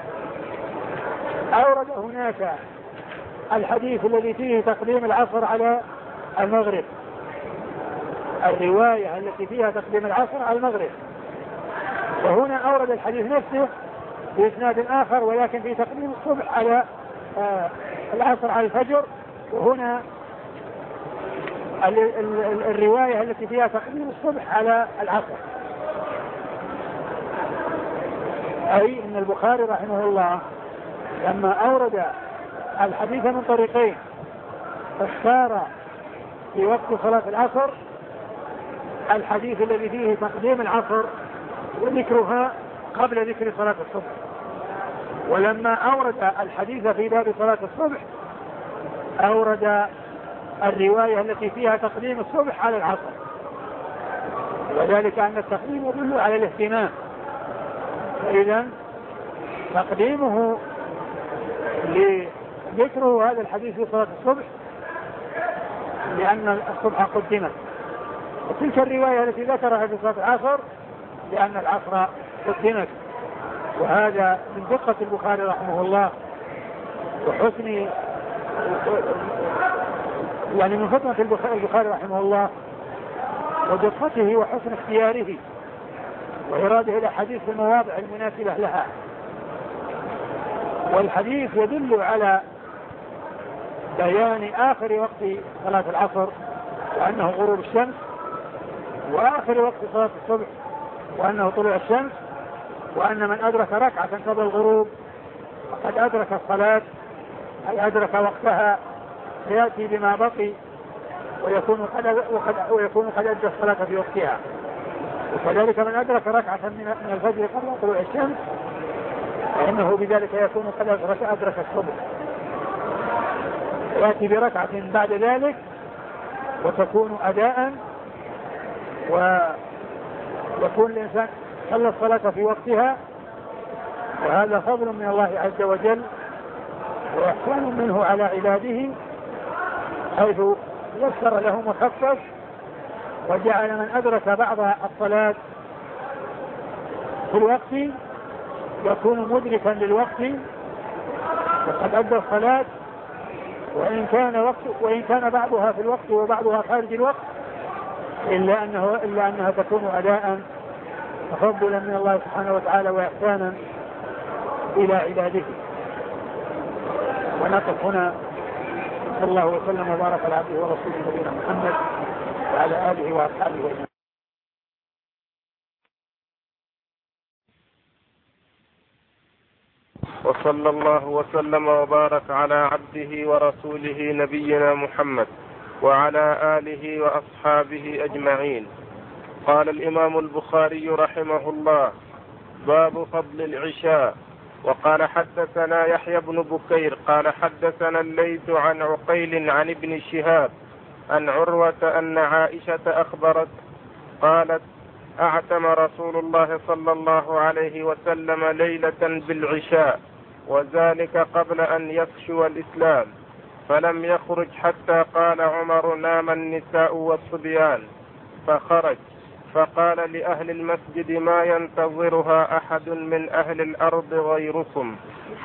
أورد هناك الحديث الذي فيه تقديم العصر على المغرب، الرواية التي فيها تقديم العصر على المغرب، وهنا أورد الحديث نفسه بإسناد آخر ولكن في تقديم الصبح على العصر على الفجر، وهنا الرواية التي فيها تقديم الصبح على العصر. أي أن البخاري رحمه الله لما أورد الحديث من طريقين اختار في وقت صلاة العصر الحديث الذي فيه تقديم العصر وذكرها قبل ذكر صلاة الصبح، ولما أورد الحديث في باب صلاة الصبح أورد الرواية التي فيها تقديم الصبح على العصر، وذلك أن التقديم يدل على الاهتمام، فإذا تقديمه لذكره هذا الحديث في صلاة الصبح لأن الصبح قدمت، وتلك الرواية التي ذكرها في صلاة العصر لأن العصر قدمت. وهذا من دقة البخاري رحمه الله وحسن يعني من فطنة البخاري رحمه الله ودقته وحسن اختياره وإراده الأحاديث في المواضع المناسبة لها. والحديث يدل على بيان آخر وقت صلاة العصر وأنه غروب الشمس، وآخر وقت صلاة الصبح وأنه طلوع الشمس، وأن من أدرك ركعة قبل الغروب فقد أدرك الصلاة أي أدرك وقتها، فيأتي بما بقي ويكون قد أدى الصلاة في وقتها. وكذلك من أدرك ركعة من الفجر قبل طلوع الشمس فإنه بذلك يكون قد أدرك الصبح، يأتي بركعة بعد ذلك وتكون أداء، ويكون الإنسان صلى الصلاة في وقتها، وهذا فضل من الله عز وجل وإحسان منه على عباده حيث يسر لهم وخفف وجعل من أدرك بعض الصلاة في الوقت يكون مدركا للوقت وقد أدى الصلاة، وإن كان بعضها في الوقت وبعضها خارج الوقت إلا أنها تكون أداء تفضلا من الله سبحانه وتعالى وإحسانا إلى عباده. ونقف هنا، صلى الله وسلم وبارك على عبده ورسوله نبينا محمد وعلى آله وأصحابه أجمعين. وصلى الله وسلم وبارك على عبده ورسوله نبينا محمد وعلى آله وأصحابه أجمعين. قال الإمام البخاري رحمه الله: باب فضل العشاء. وقال حدثنا يحيى بن بكير قال حدثنا الليث عن عقيل عن ابن شهاب عن عروة أن عائشة أخبرت قالت: أعتم رسول الله صلى الله عليه وسلم ليلة بالعشاء، وذلك قبل أن يفشو الإسلام، فلم يخرج حتى قال عمر: نام النساء والصبيان، فخرج فقال لأهل المسجد: ما ينتظرها أحد من أهل الأرض غيركم.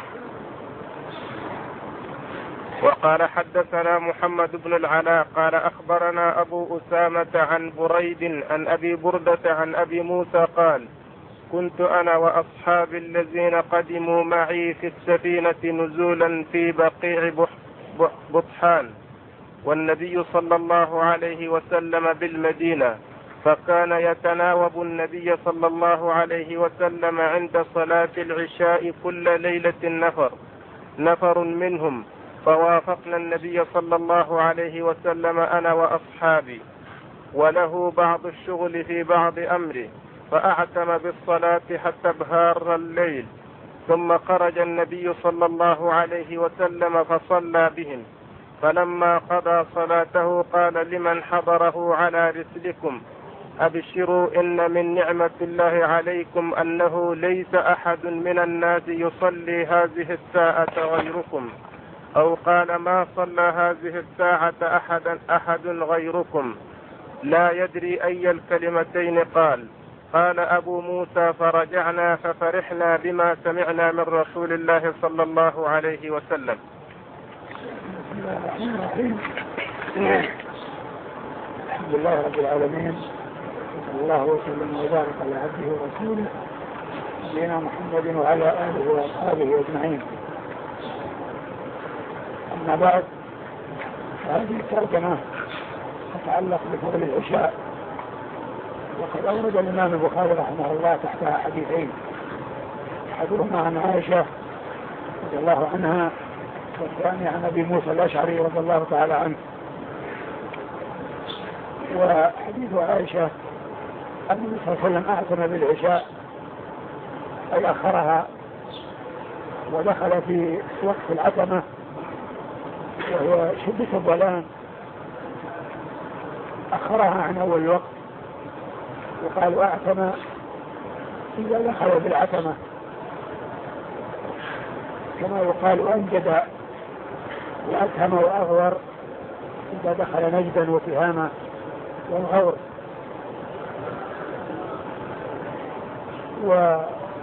وقال حدثنا محمد بن العلاء قال أخبرنا أبو أسامة عن بريد عن أبي بردة عن أبي موسى قال: كنت أنا وأصحابي الذين قدموا معي في السفينة نزولا في بقيع بطحان، والنبي صلى الله عليه وسلم بالمدينة، فكان يتناوب النبي صلى الله عليه وسلم عند صلاة العشاء كل ليلة نفر منهم، فوافقنا النبي صلى الله عليه وسلم أنا وأصحابي، وله بعض الشغل في بعض أمره، فأعتم بالصلاة حتى ابهار الليل، ثم خرج النبي صلى الله عليه وسلم فصلى بهم، فلما قضى صلاته قال لمن حضره على رسلكم: أبشروا إن من نعمة الله عليكم أنه ليس أحد من الناس يصلي هذه الساعة غيركم، أو قال: ما صلى هذه الساعة أحد غيركم، لا يدري أي الكلمتين قال، قال أبو موسى: فرجعنا ففرحنا بما سمعنا من رسول الله صلى الله عليه وسلم. بسم الله الرحمن الرحيم. الحمد لله رب العالمين، صلى الله وسلم وبارك على عبده ورسوله نبينا محمد وعلى آله وأصحابه أجمعين. أما بعد، هذه الترجمة تتعلق بفضل العشاء، وقد أورد الإمام البخاري رحمه الله تحتها حديثين، أحدهما عن عائشة رضي الله عنها، والثاني عن أبي موسى الأشعري رضي الله تعالى عنه. وحديث عائشة أن النبي صلى الله عليه وسلم أعتم بالعشاء أي أخرها، ودخل في وقت العتمة وهو شدة الظلام، أخرها عن أول الوقت، وقالوا أعتم إذا دخل بالعتمة، كما يقال أنجد وأتهم وأغور إذا دخل نجدا وتهامة والغور. وقد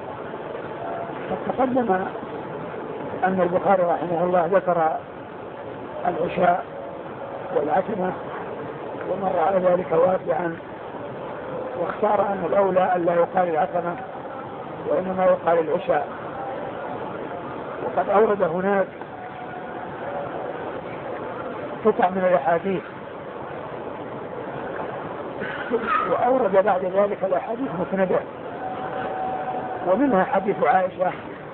تقدم أن البخاري رحمه الله ذكر العشاء والعتمة ومر على ذلك واسعا، واختار أن الأولى أن لا يقال العتمة وإنما يقال العشاء. وقد أورد هناك قطع من الأحاديث، وأورد بعد ذلك الأحاديث مسندة، ومنها حديث عائشة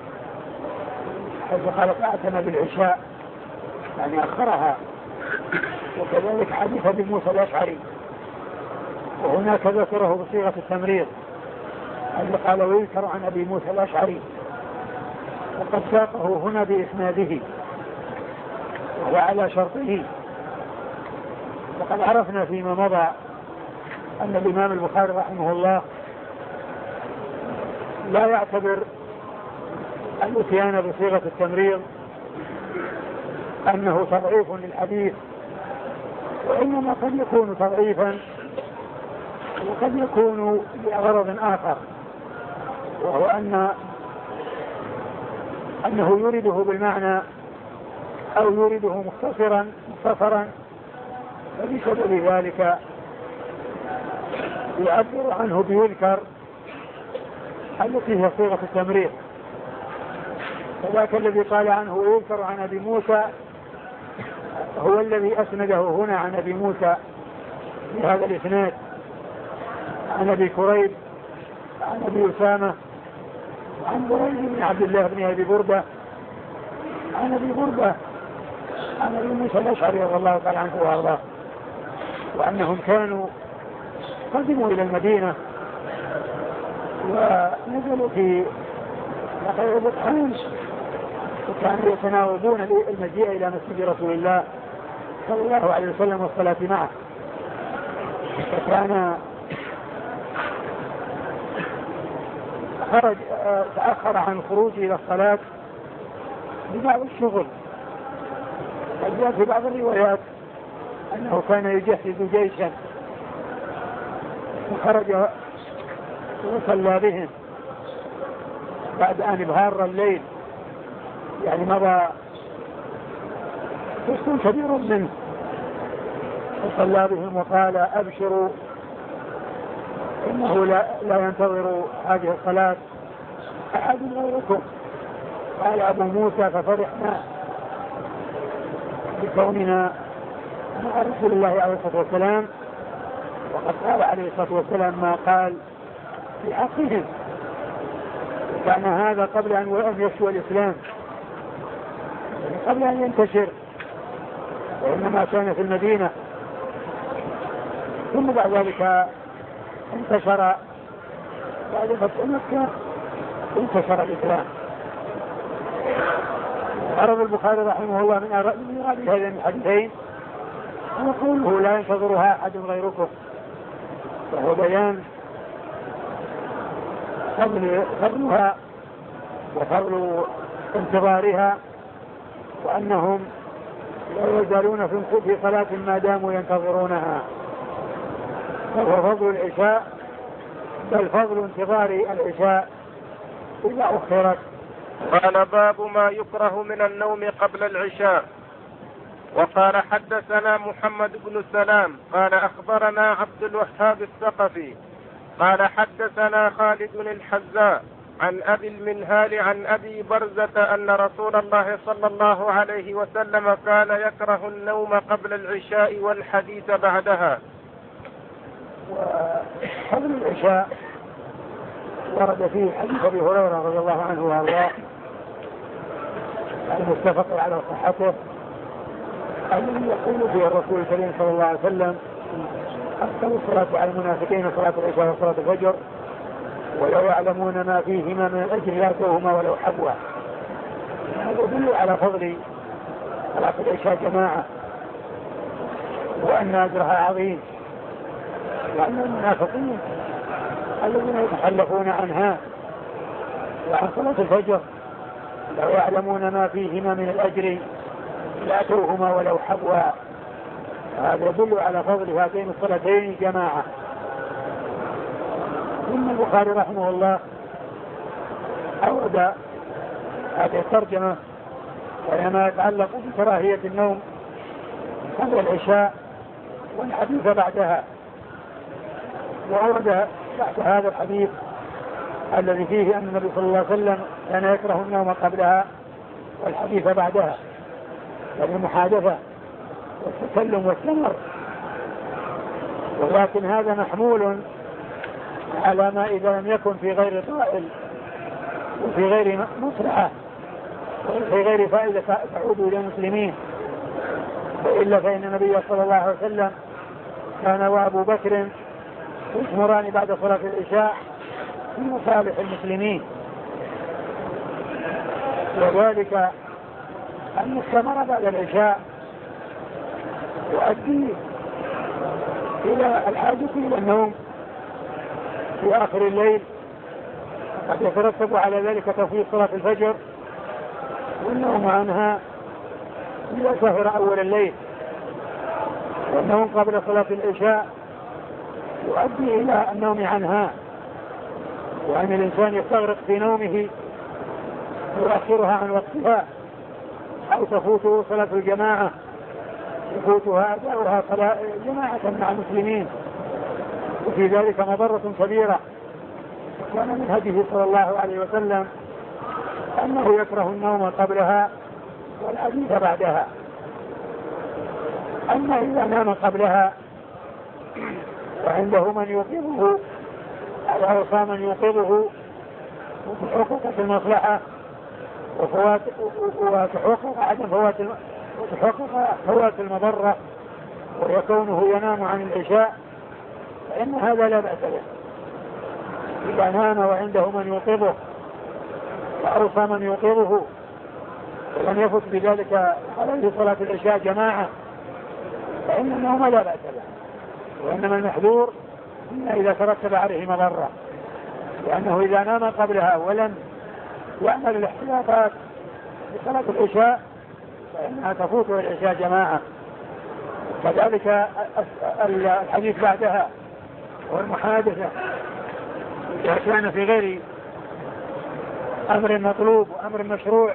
حيث قالت أعتم بالعشاء يعني أخرها، وكذلك حديث أبي موسى الأشعري، وهناك ذكره بصيغة التمريض الذي قال ويذكر عن أبي موسى الأشعري، وقد ساقه هنا بإسناده وهو على شرطه. وقد عرفنا فيما مضى أن الإمام البخاري رحمه الله لا يعتبر الاتيان بصيغة التمريض أنه تضعيف للحديث، وإنما قد يكون تضعيفا وقد يكون لغرض آخر، وهو أنه يريده بالمعنى أو يريده مختصرا، فبسبب ذلك يعبر عنه بيذكر التي هي صيغة التمريض. فذاك الذي قال عنه ويذكر عن أبي موسى هو الذي أسنده هنا عن أبي موسى بهذا الإسناد عن أبي كريب عن أبي أسامة عن بريد بن عبد الله بن أبي بردة عن أبي بردة عن أبي موسى الأشعري رضي الله تعالى عنه وأرضاه، وأنهم كانوا قدموا إلى المدينة ونزلوا في نخيل بطحان، وكانوا يتناوبون المجيء إلى مسجد رسول الله صلى الله عليه وسلم والصلاة معه، فكان تأخر عن الخروج إلى الصلاة ببعض الشغل. وجاء في بعض الروايات أنه كان يجهز جيشا وخرج وصلى بهم بعد أن ابهار الليل، يعني مضى قسط كبير منه، وصلى بهم وقال أبشروا إنه لا ينتظر هذه الصلاة أحد غيركم. قال أبو موسى ففرحنا بكوننا مع رسول الله عليه الصلاة والسلام، وقد قال عليه الصلاة والسلام ما قال في حقهم، كان هذا قبل أن يشوى الإسلام، قبل أن ينتشر، وإنما كان في المدينة، ثم بعد ذلك انتشر بعد فتح مكة انتشر الإسلام. عرض البخاري رحمه الله من إرادة هذين الحديثين وقوله لا ينتظرها أحد غيركم، وهو بيان فضلها وفضل انتظارها، وأنهم لا يزالون في صلاة ما داموا ينتظرونها، فهو فضل العشاء بل فضل انتظار العشاء إذا أخرت. قال باب ما يكره من النوم قبل العشاء. وقال حدثنا محمد بن سلام قال أخبرنا عبد الوهاب الثقفي قال حدثنا خالد الحذاء عن أبي المنهال عن أبي برزة أن رسول الله صلى الله عليه وسلم كان يكره النوم قبل العشاء والحديث بعدها. وقبل العشاء ورد فيه حديث أبي هريرة رضي الله عنه وارضاه المتفق على صحته الذي يقول فيه الرسول الكريم صلى الله عليه وسلم: أفضل الصلاة على المنافقين صلاة العشاء وصلاة الفجر ولو يعلمون ما فيهما من الأجر لاتوهما ولو حبوا. هذا يدل على فضل صلاة العشاء جماعة وأن أجرها عظيم، وأن المنافقين الذين يتخلفون عنها وعن صلاة الفجر لو يعلمون ما فيهما من الأجر لاتوهما ولو حبوا. هذا يدل على فضل هاتين الصلاتين جماعة. ثم البخاري رحمه الله أورد هذه الترجمة وما يتعلق بكراهية النوم قبل العشاء والحديث بعدها، وأورد بعد هذا الحديث الذي فيه أن النبي صلى الله عليه وسلم كان يكره النوم قبلها والحديث بعدها، يعني المحادثة والتكلم والسمر. ولكن هذا محمول على ما إذا لم يكن في غير طائل وفي غير مصلحة وفي غير فائدة تعود إلى المسلمين، وإلا فإن النبي صلى الله عليه وسلم كان وأبو بكر يثمران بعد صلاة العشاء في مصالح المسلمين، وذلك أن الثمر بعد العشاء يؤدي إلى الحاجة إلى النوم في آخر الليل، قد يترتب على ذلك تفويت صلاة الفجر والنوم عنها إلى سهر أول الليل، والنوم قبل صلاة العشاء يؤدي إلى النوم عنها، وأن الإنسان يستغرق في نومه يؤخرها عن وقتها، أو تفوته صلاة الجماعة يفوتها أداؤها جماعة مع المسلمين، وفي ذلك مضرة كبيرة. كان من هديه صلى الله عليه وسلم أنه يكره النوم قبلها والحديث بعدها. أما إذا نام قبلها وعنده من يوقظه أو أوصى من يوقظه وتحقق المصلحة وتحقق عدم فوات المضرة ويكونه ينام عن العشاء، فإن هذا لا بأس به. إذا نام وعنده من يوقظه وأوصى من يوقظه ولم يفت بذلك عليه صلاة العشاء جماعة فإن النوم لا بأس به، وإنما المحذور إذا ترتب عليه مضرة، لأنه إذا نام قبلها ولم يعمل الاحتياطات لصلاة العشاء فإنها تفوت العشاء جماعة. كذلك الحديث بعدها والمحادثة إذا كان في غير أمر مطلوب وأمر مشروع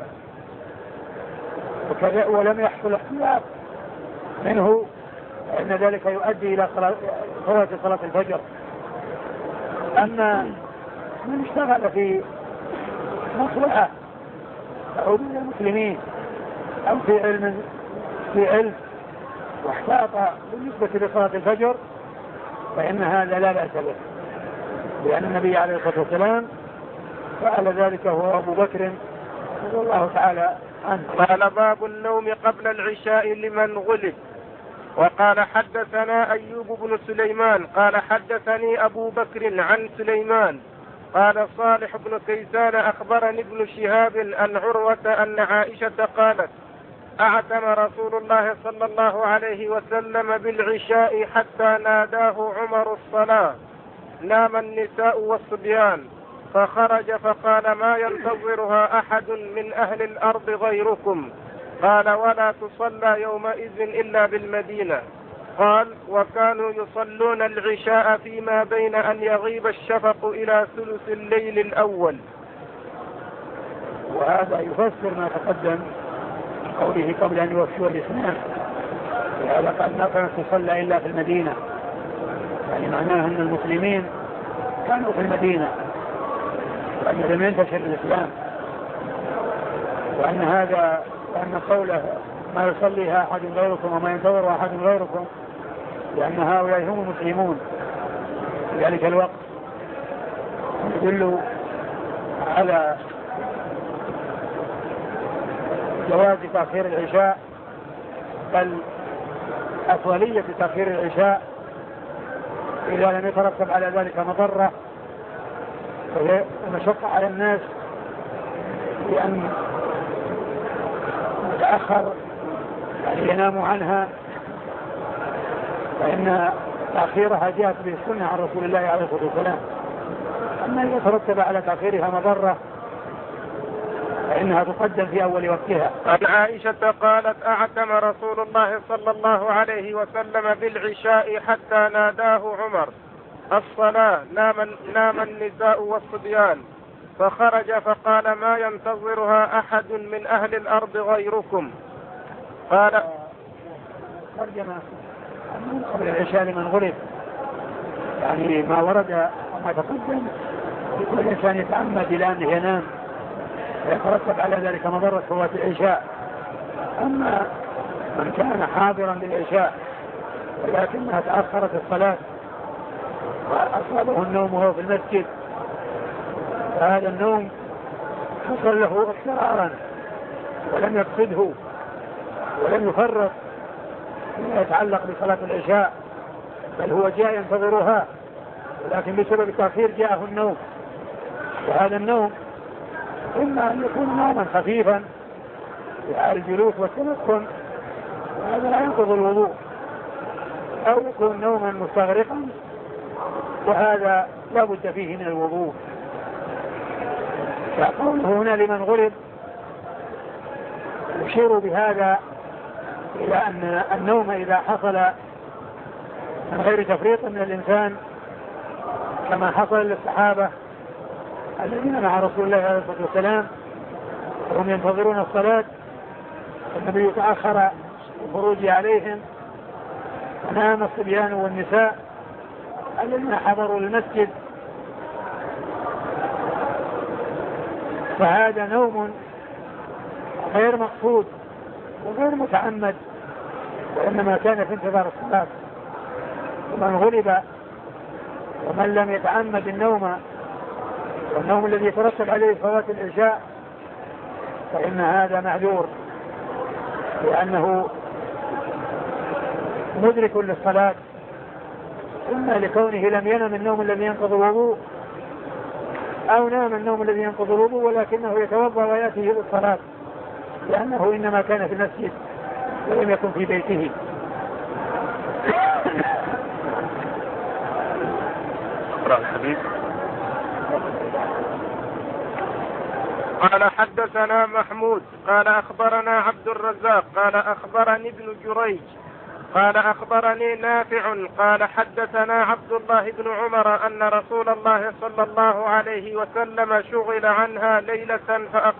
ولم يحصل احتياط منه فإن ذلك يؤدي إلى فوات صلاة الفجر. أما من اشتغل في مصلحة تعود إلى المسلمين أو في علم واحتاط بالنسبة لصلاة الفجر فإن هذا لا بأس به، لأن النبي عليه الصلاة والسلام فعل ذلك هو أبو بكر رضي الله تعالى عنه. قال باب النوم قبل العشاء لمن غلب. وقال حدثنا أيوب بن سليمان قال حدثني أبو بكر عن سليمان قال صالح بن كيسان أخبرني ابن شهاب أن عروة أن عائشة قالت أعتم رسول الله صلى الله عليه وسلم بالعشاء حتى ناداه عمر الصلاة، نام النساء والصبيان فخرج فقال ما ينتظرها أحد من أهل الأرض غيركم، قال ولا تصلى يومئذ إلا بالمدينة. قال: وكانوا يصلون العشاء فيما بين أن يغيب الشفق إلى ثلث الليل الأول. وهذا يفسر ما تقدم قوله قبل أن يوفوا الإسلام، وهذا قد ما كانت تصلى إلا في المدينة، يعني معناه أن المسلمين كانوا في المدينة وأن لم ينتشر الإسلام، وأن قوله ما يصليها أحد غيركم وما ينتظر أحد غيركم، لأن هؤلاء هم المسلمون في ذلك الوقت، يدل على جواز تأخير العشاء، بل أفضلية تأخير العشاء إذا لم يترتب على ذلك مضرة ومشقة على الناس بأن يتأخر يعني يناموا عنها، فإن تأخيرها جاءت به السنة عن رسول الله عليه الصلاة والسلام. أما إذا ترتب على تأخيرها مضرة فإنها تقدم في أول وقتها. عن عائشة قالت: أعتم رسول الله صلى الله عليه وسلم بالعشاء حتى ناداه عمر: الصلاة، نام النساء والصبيان، فخرج فقال: ما ينتظرها أحد من أهل الأرض غيركم. قال: ترجمة قبل العشاء لمن غلب، يعني ما ورد وما تقدم يكون الإنسان يتعمد إلى أن ينام ويترتب على ذلك مضرة فوات العشاء. أما من كان حاضرا للعشاء ولكنها تأخرت الصلاة وأصابه النوم وهو في المسجد، فهذا النوم حصل له اضطرارا ولم يقصده ولم يفرط فيما يتعلق بصلاة العشاء، بل هو جاء ينتظرها، ولكن بسبب التأخير جاءه النوم. وهذا النوم إما أن يكون نوما خفيفا يعني الجلوس والتمكن، وهذا لا ينقض الوضوء، أو يكون نوما مستغرقا، وهذا لا بد فيه من الوضوء. فقوله هنا لمن غلب يشير بهذا إلى أن النوم إذا حصل من غير تفريط من الإنسان كما حصل للصحابة الذين مع رسول الله عليه الصلاة والسلام وهم ينتظرون الصلاة، النبي تأخر الخروج عليهم، ونام الصبيان والنساء الذين حضروا المسجد، فهذا نوم غير مقصود وغير متعمد، وإنما كان في انتظار الصلاة. ومن غلب ومن لم يتعمد النوم والنوم الذي يترتب عليه فوات العشاء فإن هذا معذور، لأنه مدرك للصلاة، إما لكونه لم ينم النوم الذي ينقض الوضوء، أو نام النوم الذي ينقض الوضوء ولكنه يتوضأ ويأتي للصلاة، لأنه إنما كان في المسجد ولم يكن في بيته. الحديث. قال: حدثنا محمود قال أخبرنا عبد الرزاق قال أخبرني ابن جريج قال أخبرني نافع قال حدثنا عبد الله بن عمر أن رسول الله صلى الله عليه وسلم شغل عنها ليلة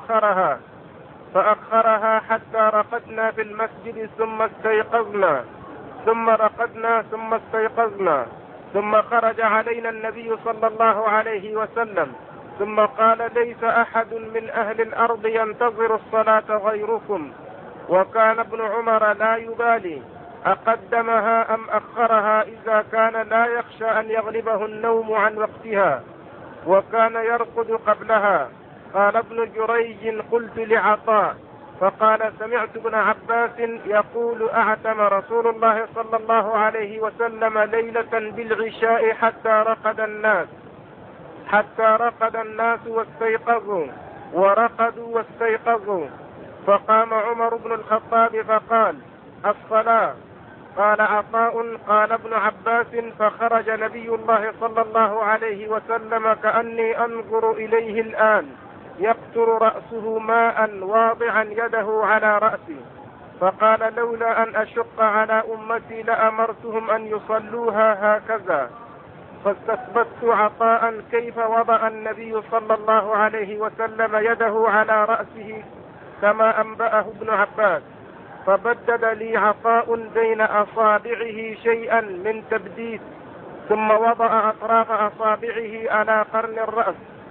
فأخرها حتى رقدنا في المسجد ثم استيقظنا، ثم رقدنا ثم استيقظنا، ثم خرج علينا النبي صلى الله عليه وسلم ثم قال: ليس أحد من أهل الأرض ينتظر الصلاة غيركم. وكان ابن عمر لا يبالي أقدمها أم أخرها إذا كان لا يخشى أن يغلبه النوم عن وقتها، وكان يرقد قبلها. قال ابن جريج: قلت لعطاء فقال: سمعت ابن عباس يقول: أعتم رسول الله صلى الله عليه وسلم ليلة بالعشاء حتى رقد الناس واستيقظوا، ورقدوا واستيقظوا. فقام عمر بن الخطاب فقال: الصلاة. قال عطاء: قال ابن عباس: فخرج نبي الله صلى الله عليه وسلم كأني أنظر إليه الآن يقطر رأسه ماء واضعا يده على رأسه، فقال لولا أن أشق على أمتي لأمرتهم أن يصلوها هكذا. فاستثبت عطاء كيف وضع النبي صلى الله عليه وسلم يده على رأسه كما أنبأه ابن عباس، فبدد لي عطاء بين أصابعه شيئا من تبديد، ثم وضع أطراف أصابعه على قرن الرأس،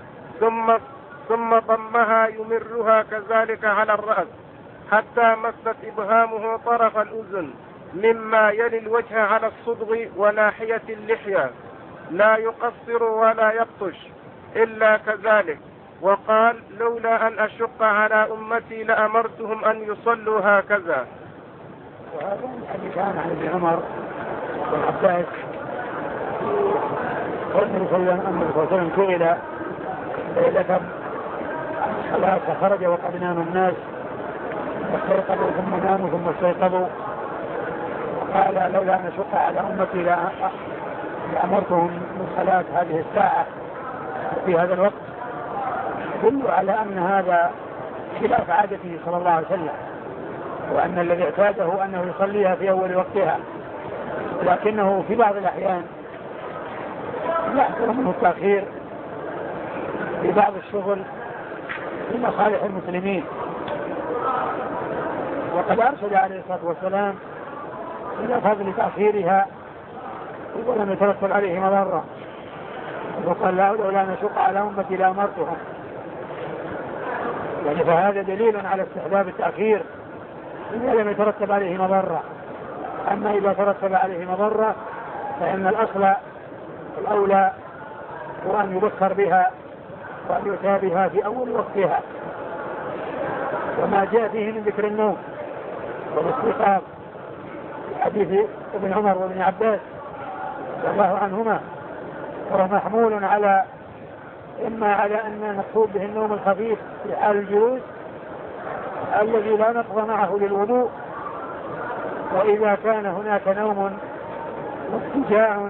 ثم ضمها يمرها كذلك على الرأس حتى مست إبهامه طرف الأذن مما يلي الوجه على الصدغ وناحية اللحية، لا يقصر ولا يبطش إلا كذلك. وقال لولا أن أشق على أمتي لأمرتهم أن يصلوا هكذا. وهذا الحديثان عن ابن عمر والعباس النبي صلى الله عليه وسلم سئل ليلة الصلاة فخرج وقد نام الناس واستيقظوا ثم ناموا ثم استيقظوا، قال لولا أن أشق على أمتي لأمرتهم بالصلاة هذه الساعة في هذا الوقت، يدل على أن هذا خلاف عادته صلى الله عليه وسلم، وأن الذي اعتاده أنه يصليها في أول وقتها، لكنه في بعض الأحيان يحصل منه التأخير في بعض الشغل في مصالح المسلمين. وقد أرشد عليه الصلاة والسلام إلى فضل تأخيرها ولم يترتب عليه مضرة، وقال لولا أن أشق على أمتي لأمرتهم، يعني فهذا دليل على استحباب التأخير إذا لم يترتب عليه مضرة. أما إذا ترتب عليه مضرة فإن الأصل الأولى هو أن يبكر بها وأن يؤتى بها في أول وقتها، وما جاء فيه من ذكر النوم والاستيقاظ حديث ابن عمر وابن عباس رضي الله عنهما، وهو محمول على إما على أن نقصد به النوم الخفيف في حال الجلوس الذي لا نقض معه للوضوء، وإذا كان هناك نوم واضطجاع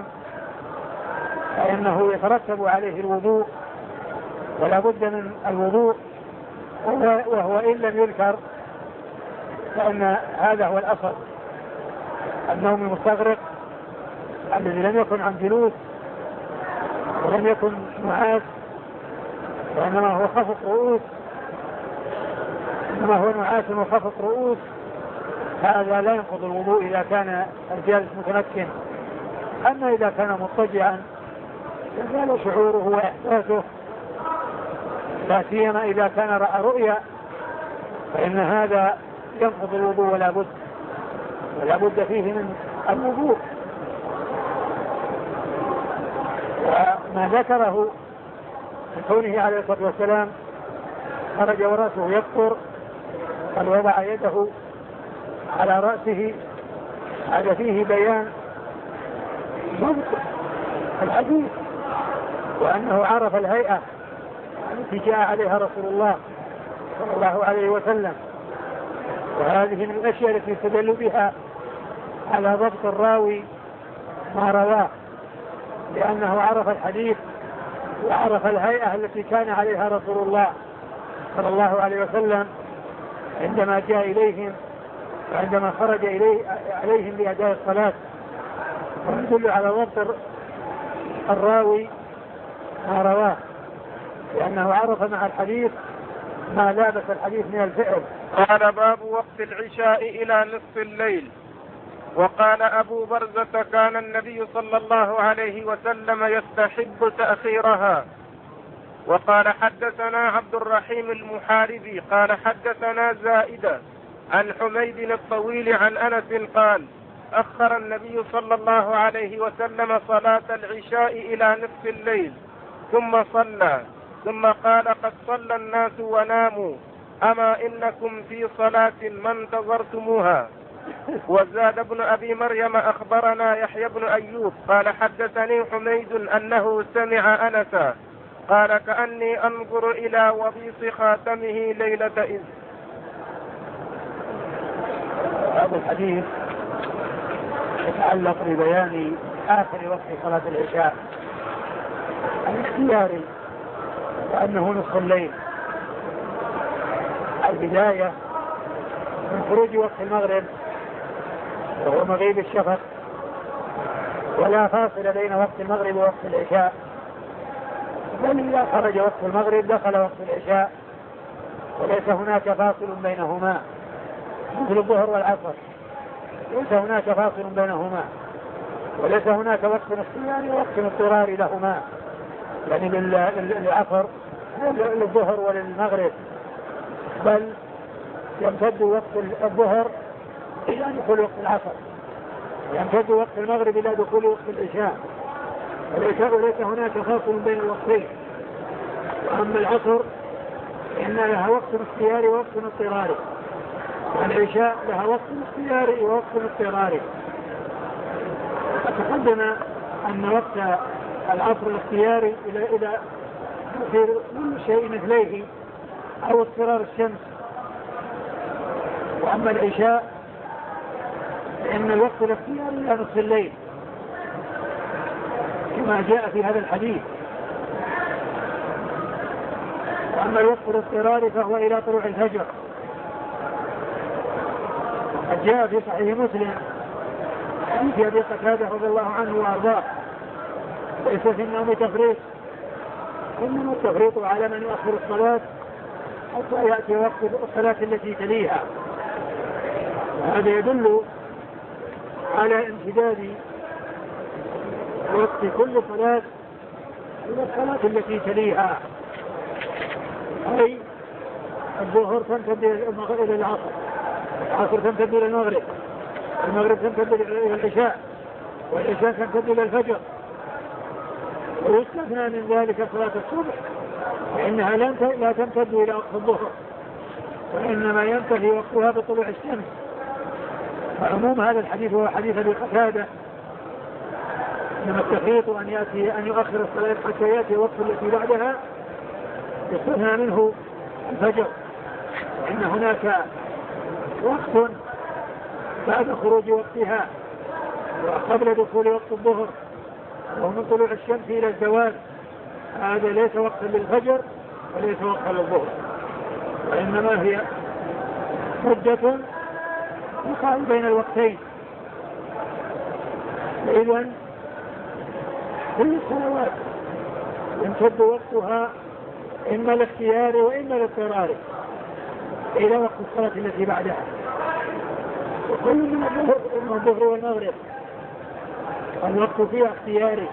فإنه يترتب عليه الوضوء ولا بد من الوضوء، وهو إن لم يذكر فإن هذا هو الأصل. النوم المستغرق الذي لم يكن عن جلوس ولم يكن نعاس وإنما هو خفق رؤوس، إنما هو نعاس وخفق رؤوس، هذا لا ينقض الوضوء إذا كان الجالس متمكن. أما إذا كان مضطجعا يزال شعوره وإحساسه، لا سيما إذا كان رأى رؤيا فإن هذا ينقض الوضوء ولا بد فيه من الوضوء. وما ذكره من كونه عليه الصلاة والسلام خرج ورأسه يقطر قد وضع يده على رأسه، هذا فيه بيان ضبط الحديث وأنه عرف الهيئة التي جاء عليها رسول الله صلى الله عليه وسلم. وهذه من الأشياء التي يستدل بها على ضبط الراوي ما رواه، لأنه عرف الحديث وعرف الهيئة التي كان عليها رسول الله صلى الله عليه وسلم عندما جاء إليهم وعندما خرج عليهم لأداء الصلاة، ويدل على ضبط الراوي ما رواه، لأنه عرف مع الحديث ما لابس الحديث من الفعل. قال باب وقت العشاء إلى نصف الليل. وقال أبو برزة كان النبي صلى الله عليه وسلم يستحب تأخيرها. وقال حدثنا عبد الرحيم المحاربي قال حدثنا زائدة عن حميد الطويل عن أنس قال أخر النبي صلى الله عليه وسلم صلاة العشاء إلى نصف الليل ثم صلى، ثم قال قد صلى الناس وناموا، أما إنكم في صلاة ما انتظرتموها. وزاد ابن أبي مريم أخبرنا يحيى بن أيوب قال حدثني حميد أنه سمع أنسا قال كأني أنظر إلى وبيص خاتمه ليلة إذ. هذا الحديث يتعلق ببيان آخر وقت صلاة العشاء الاختياري وأنه نصف الليل. البداية من خروج وقت المغرب وهو مغيب الشفق، ولا فاصل بين وقت المغرب ووقت العشاء، بل إذا خرج وقت المغرب دخل وقت العشاء، وليس هناك فاصل بينهما مثل الظهر والعصر، ليس هناك فاصل بينهما، وليس هناك وقت اختياري ووقت اضطراري لهما، يعني للعصر للظهر وللمغرب، بل يمتد وقت الظهر إلى دخول وقت العصر، يمتد وقت المغرب إلى دخول وقت العشاء، وليس هناك فاصل بين الوقتين. وأما العصر إن لها وقت اختياري ووقت اضطراري، والعشاء لها وقت اختياري ووقت اضطراري. تقدم أن وقت العصر الاختياري إلى يصير كل شيء مثليه أو اضطرار الشمس. وأما العشاء فإن الوقت الاختياري إلى نصف الليل كما جاء في هذا الحديث. وأما الوقت الاضطراري فهو إلى طلوع الفجر. قد جاء في صحيح مسلم حديث أبي قتادة رضي الله عنه وأرضاه: ليس في النوم تفريط، إنما التفريط على من يؤخر الصلاة حتى يأتي وقت الصلاة التي تليها. وهذا يدل على امتداد وقت كل صلاة إلى الصلاة التي تليها، أي الظهر تمتد إلى العصر، العصر تمتد إلى المغرب، المغرب تمتد إلى العشاء، والعشاء تمتد إلى الفجر. ويستثنى من ذلك صلاة الصبح فإنها لا تمتد إلى وقت الظهر، وإنما ينتهي وقتها بطلوع الشمس. وعموم هذا الحديث هو حديث أبي قتادة: إنما التفريط أن يؤخر الصلاة حتى يأتي الوقت التي بعدها، يستثنى منه الفجر، إن هناك وقت بعد خروج وقتها وقبل دخول وقت الظهر، وهو من طلوع الشمس إلى الزوال. هذا ليس وقتا للفجر وليس وقتا للظهر، وإنما هي مدة يقع بين الوقتين. إذن كل الصلوات يمتد وقتها إما الاختياري وإما الاضطراري إلى وقت الصلاة التي بعدها. وكل من الظهر والمغرب الوقت فيها اختياري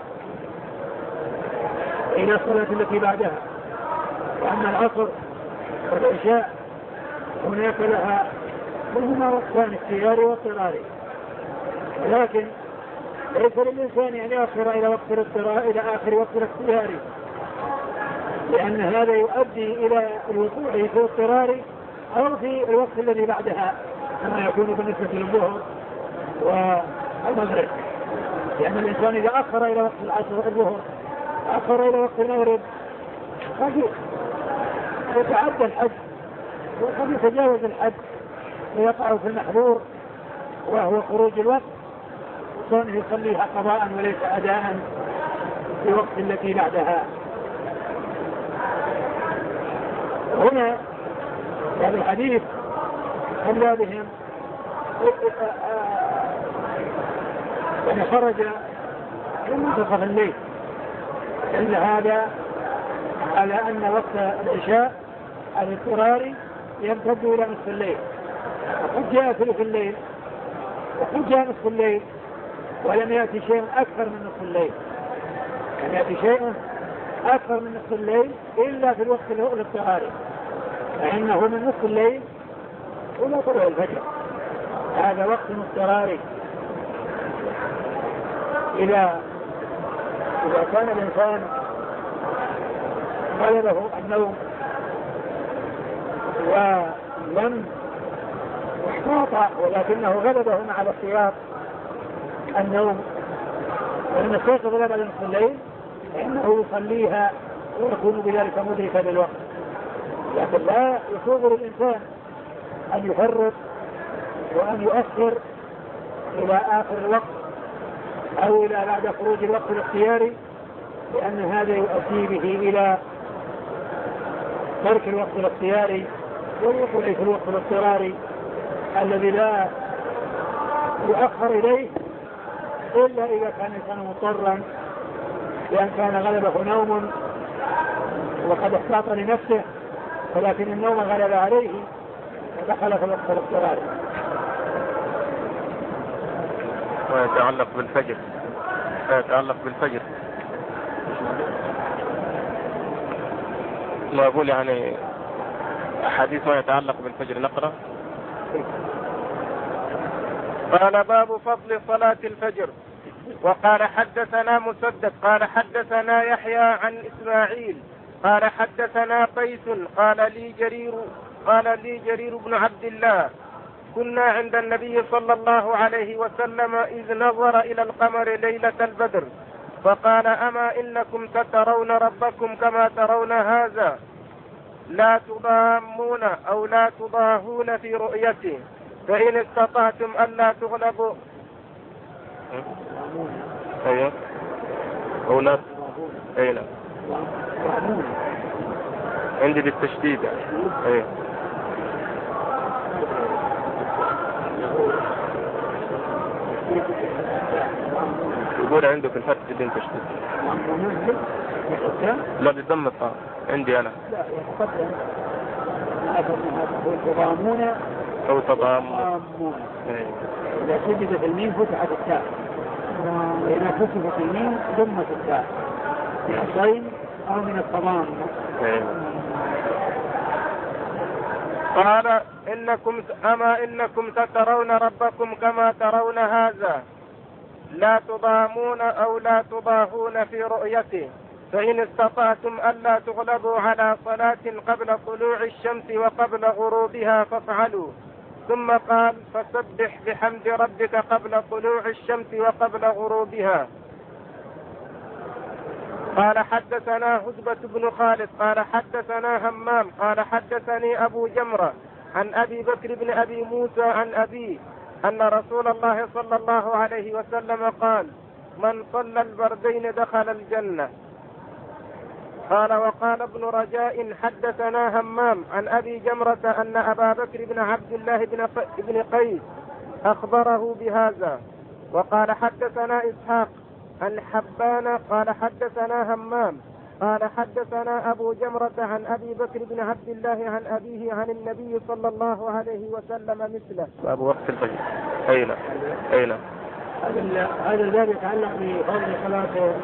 إلى الصلاة التي بعدها. وأما العصر والعشاء هناك لهما وقتان اختياري واضطراري، لكن ليس للإنسان أن يؤخر إلى وقت الاضطراري إلى آخر وقت الاختياري، لأن هذا يؤدي إلى الوقوع في الاضطرار أو في الوقت الذي بعدها كما يكون بالنسبة للظهر والمغرب. لأن الإنسان إذا أخر إلى وقت العصر الظهر أخر إلى وقت المغرب قد يتعدى الحد وقد يتجاوز الحد ويقع في المحظور وهو خروج الوقت، وكونه يصليها قضاء وليس أداء في وقت التي بعدها. هنا هذا الحديث خلى بهم خرج في منتصف الليل، إن هذا على أن وقت العشاء الاضطراري يمتد إلى نصف الليل، وقد جاء ثلث الليل وقد جاء نصف الليل، ولم يأتي شيء أكثر من نصف الليل، لم يأتي شيء أكثر من نصف الليل إلا في الوقت الاضطراري، فإنه من نصف الليل إلى طلوع الفجر. هذا وقت اضطراري. إذا كان الإنسان غلبه النوم ولم احتاط ولكنه غلبه مع الاحتياط النوم ولم يستيقظ بعد نصف الليل، فإنه يصليها ويكون بذلك مدركا للوقت. لكن لا يصوب للإنسان أن يفرط وأن يؤخر إلى آخر الوقت أو إلى بعد خروج الوقت الاختياري، لأن هذا يؤدي به إلى ترك الوقت الاختياري والوقوع في الوقت الاضطراري، الذي لا يؤخر إليه إلا إذا كان الإنسان مضطرا، لأن كان غلبه نوم وقد احتاط لنفسه، ولكن النوم غلب عليه ودخل في الوقت الاضطراري. ويتعلق بالفجر. ما أقول يعني حديث ما يتعلق بالفجر نقرأ. قال باب فضل صلاة الفجر. وقال حدثنا مسدد قال حدثنا يحيى عن إسماعيل قال حدثنا قيس قال لي جرير بن عبد الله كنا عند النبي صلى الله عليه وسلم إذ نظر إلى القمر ليلة البدر فقال أما إنكم سترون ربكم كما ترون هذا لا تضامون أو لا تضاهون في رؤيته فإن استطعتم ألا تغلبوا أيوة أو لا أيوة عندي بالتشديد أيوة يقول عندك الفتح بين تشديد لا بالضم الطاء عندي أنا لا يتقدم تضامون أو تضامون إذا شددت الميم فتحت التاء وإذا فتحت الميم ضمت التاء من الصين أو من التضام. قال أما إنكم سترون ربكم كما ترون هذا لا تضامون أو لا تضاهون في رؤيته فإن استطعتم ألا تغلبوا على صلاة قبل طلوع الشمس وقبل غروبها فافعلوا. ثم قال فسبح بحمد ربك قبل طلوع الشمس وقبل غروبها. قال حدثنا هدبة بن خالد قال حدثنا همام قال حدثني أبو جمرة عن أبي بكر بن أبي موسى عن أبيه أن رسول الله صلى الله عليه وسلم قال من صلى البردين دخل الجنة. قال وقال ابن رجاء حدثنا همام عن أبي جمرة أن أبا بكر بن عبد الله بن قيس أخبره بهذا. وقال حدثنا إسحاق عن حبان قال حدثنا همام قال حدثنا أبو جمرة عن أبي بكر بن عبد الله عن أبيه عن النبي صلى الله عليه وسلم مثله. باب وقت الفجر. أين هذا الباب يتعلق بفضل صلاة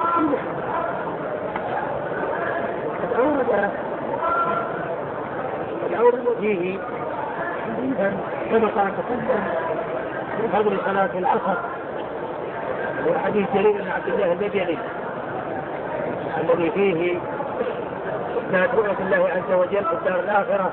الأورد فيه سبق أن تقدم بفضل صلاة العصر وحديث جرير بن عبد الله البجلي الذي فيه إثبات رؤية الله عز وجل في الدار الآخرة،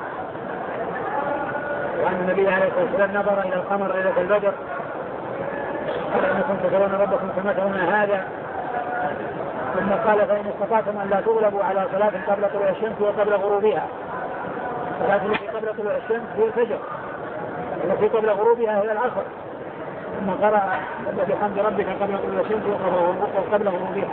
وأن النبي عليه الصلاة والسلام نظر إلى القمر ليلة البدر قال إنكم ترون ربكم كما ترون هذا، ثم قال فإن استطعتم أن لا تغلبوا على صلاة قبل طلوع الشمس وقبل غروبها. الصلاة التي قبل طلوع الشمس هي الفجر، التي قبل غروبها هي العصر. ثم قرأ بحمد ربك قبل طلوع الشمس وقبل غروبها.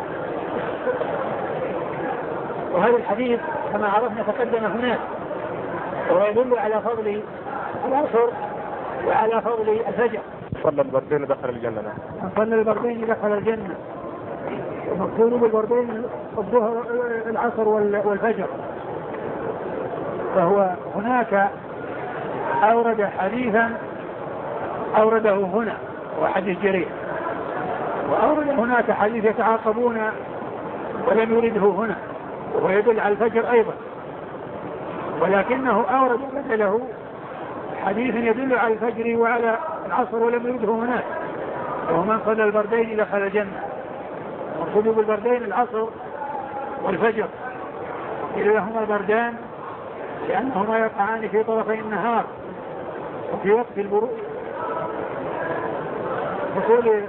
وهذا الحديث كما عرفنا تقدم هناك، وهو يدل على فضل العصر وعلى فضل الفجر. صلى البردين دخل الجنة. صلى البردين دخل الجنة. المقصود بالبردين الظهر العصر والفجر. فهو هناك أورد حديثا أورده هنا وحديث جرير، وأورد هناك حديث يتعاقبون ولم يرده هنا وهو يدل على الفجر أيضا، ولكنه أورد بدله حديث يدل على الفجر وعلى العصر ولم يرده هناك، وهو من صلى البردين دخل الجنة. مقصود بالبردين العصر والفجر، إذا هما البردان لأنهما يقعان في طرفي النهار وفي وقت حصول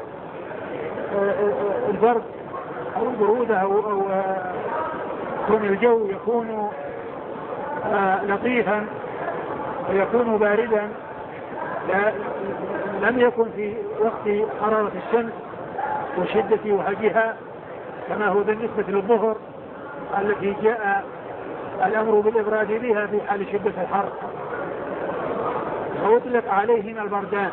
البرد أو البرودة أو كون الجو يكون لطيفا ويكون باردا، لم يكن في وقت حرارة الشمس وشدة وهجها كما هو بالنسبة للظهر التي جاء الأمر بالإبراد بها في حال شدة الحر. ويطلق عليهما البردان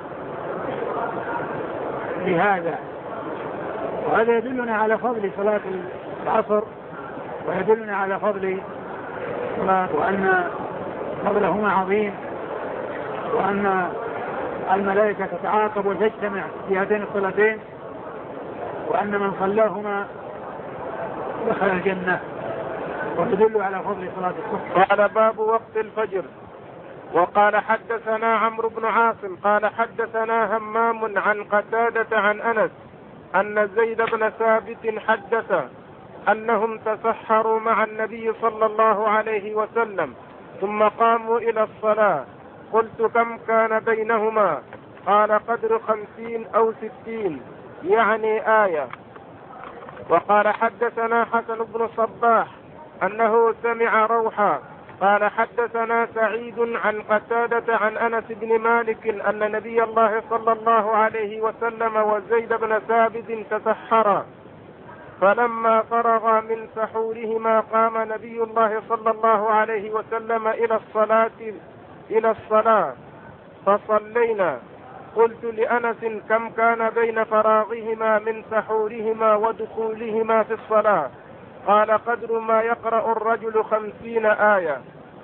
لهذا. وهذا يدلنا على فضل صلاة العصر، ويدلنا على فضل وأن فضلهما عظيم، وأن الملائكة تتعاقب وتجتمع في هاتين الصلاتين، وأن من صلاهما دخل الجنة، وتدل على فضل صلاة الصبح. قال باب وقت الفجر. وقال حدثنا عمرو بن عاصم قال حدثنا همام عن قتادة عن أنس أن زيد بن ثابت حدث أنهم تسحروا مع النبي صلى الله عليه وسلم ثم قاموا إلى الصلاة. قلت كم كان بينهما؟ قال قدر 50 أو 60 يعني آية. وقال حدثنا حسن بن صباح أنه سمع روحا قال حدثنا سعيد عن قتادة عن أنس بن مالك أن نبي الله صلى الله عليه وسلم وزيد بن ثابت تسحرا، فلما فرغا من سحورهما قام نبي الله صلى الله عليه وسلم إلى الصلاة فصلينا. قلت لأنس كم كان بين فراغهما من سحورهما ودخولهما في الصلاة؟ قال قدر ما يقرأ الرجل 50 آية.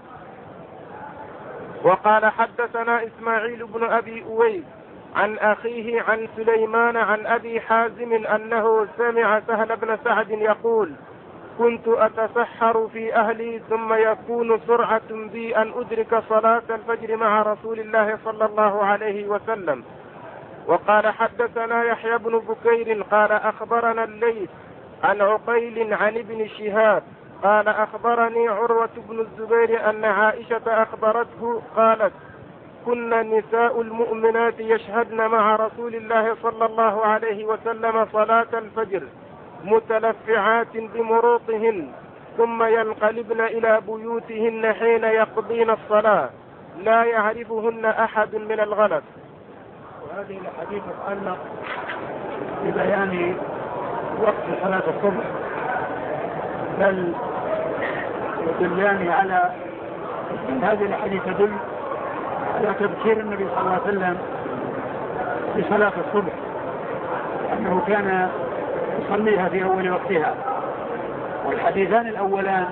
وقال حدثنا إسماعيل بن أبي أويس عن أخيه عن سليمان عن أبي حازم أنه سمع سهل بن سعد يقول كنت أتسحر في أهلي ثم يكون سرعة بي أن أدرك صلاة الفجر مع رسول الله صلى الله عليه وسلم. وقال حدثنا يحيى بن بكير قال أخبرنا الليث عن عقيل عن ابن شهاب قال أخبرني عروة بن الزبير أن عائشة أخبرته قالت كنا نساء المؤمنات يشهدن مع رسول الله صلى الله عليه وسلم صلاة الفجر متلفعات بمروطهن ثم ينقلبن إلى بيوتهن حين يقضين الصلاة لا يعرفهن أحد من الغلط. وهذه الحديث تتعلق ببيان وقت صلاة الصبح، بل يدلان على هذه الحديث تدل على تبكير النبي صلى الله عليه وسلم بصلاة الصبح، أنه كان يصليها في أول وقتها. والحديثان الأولان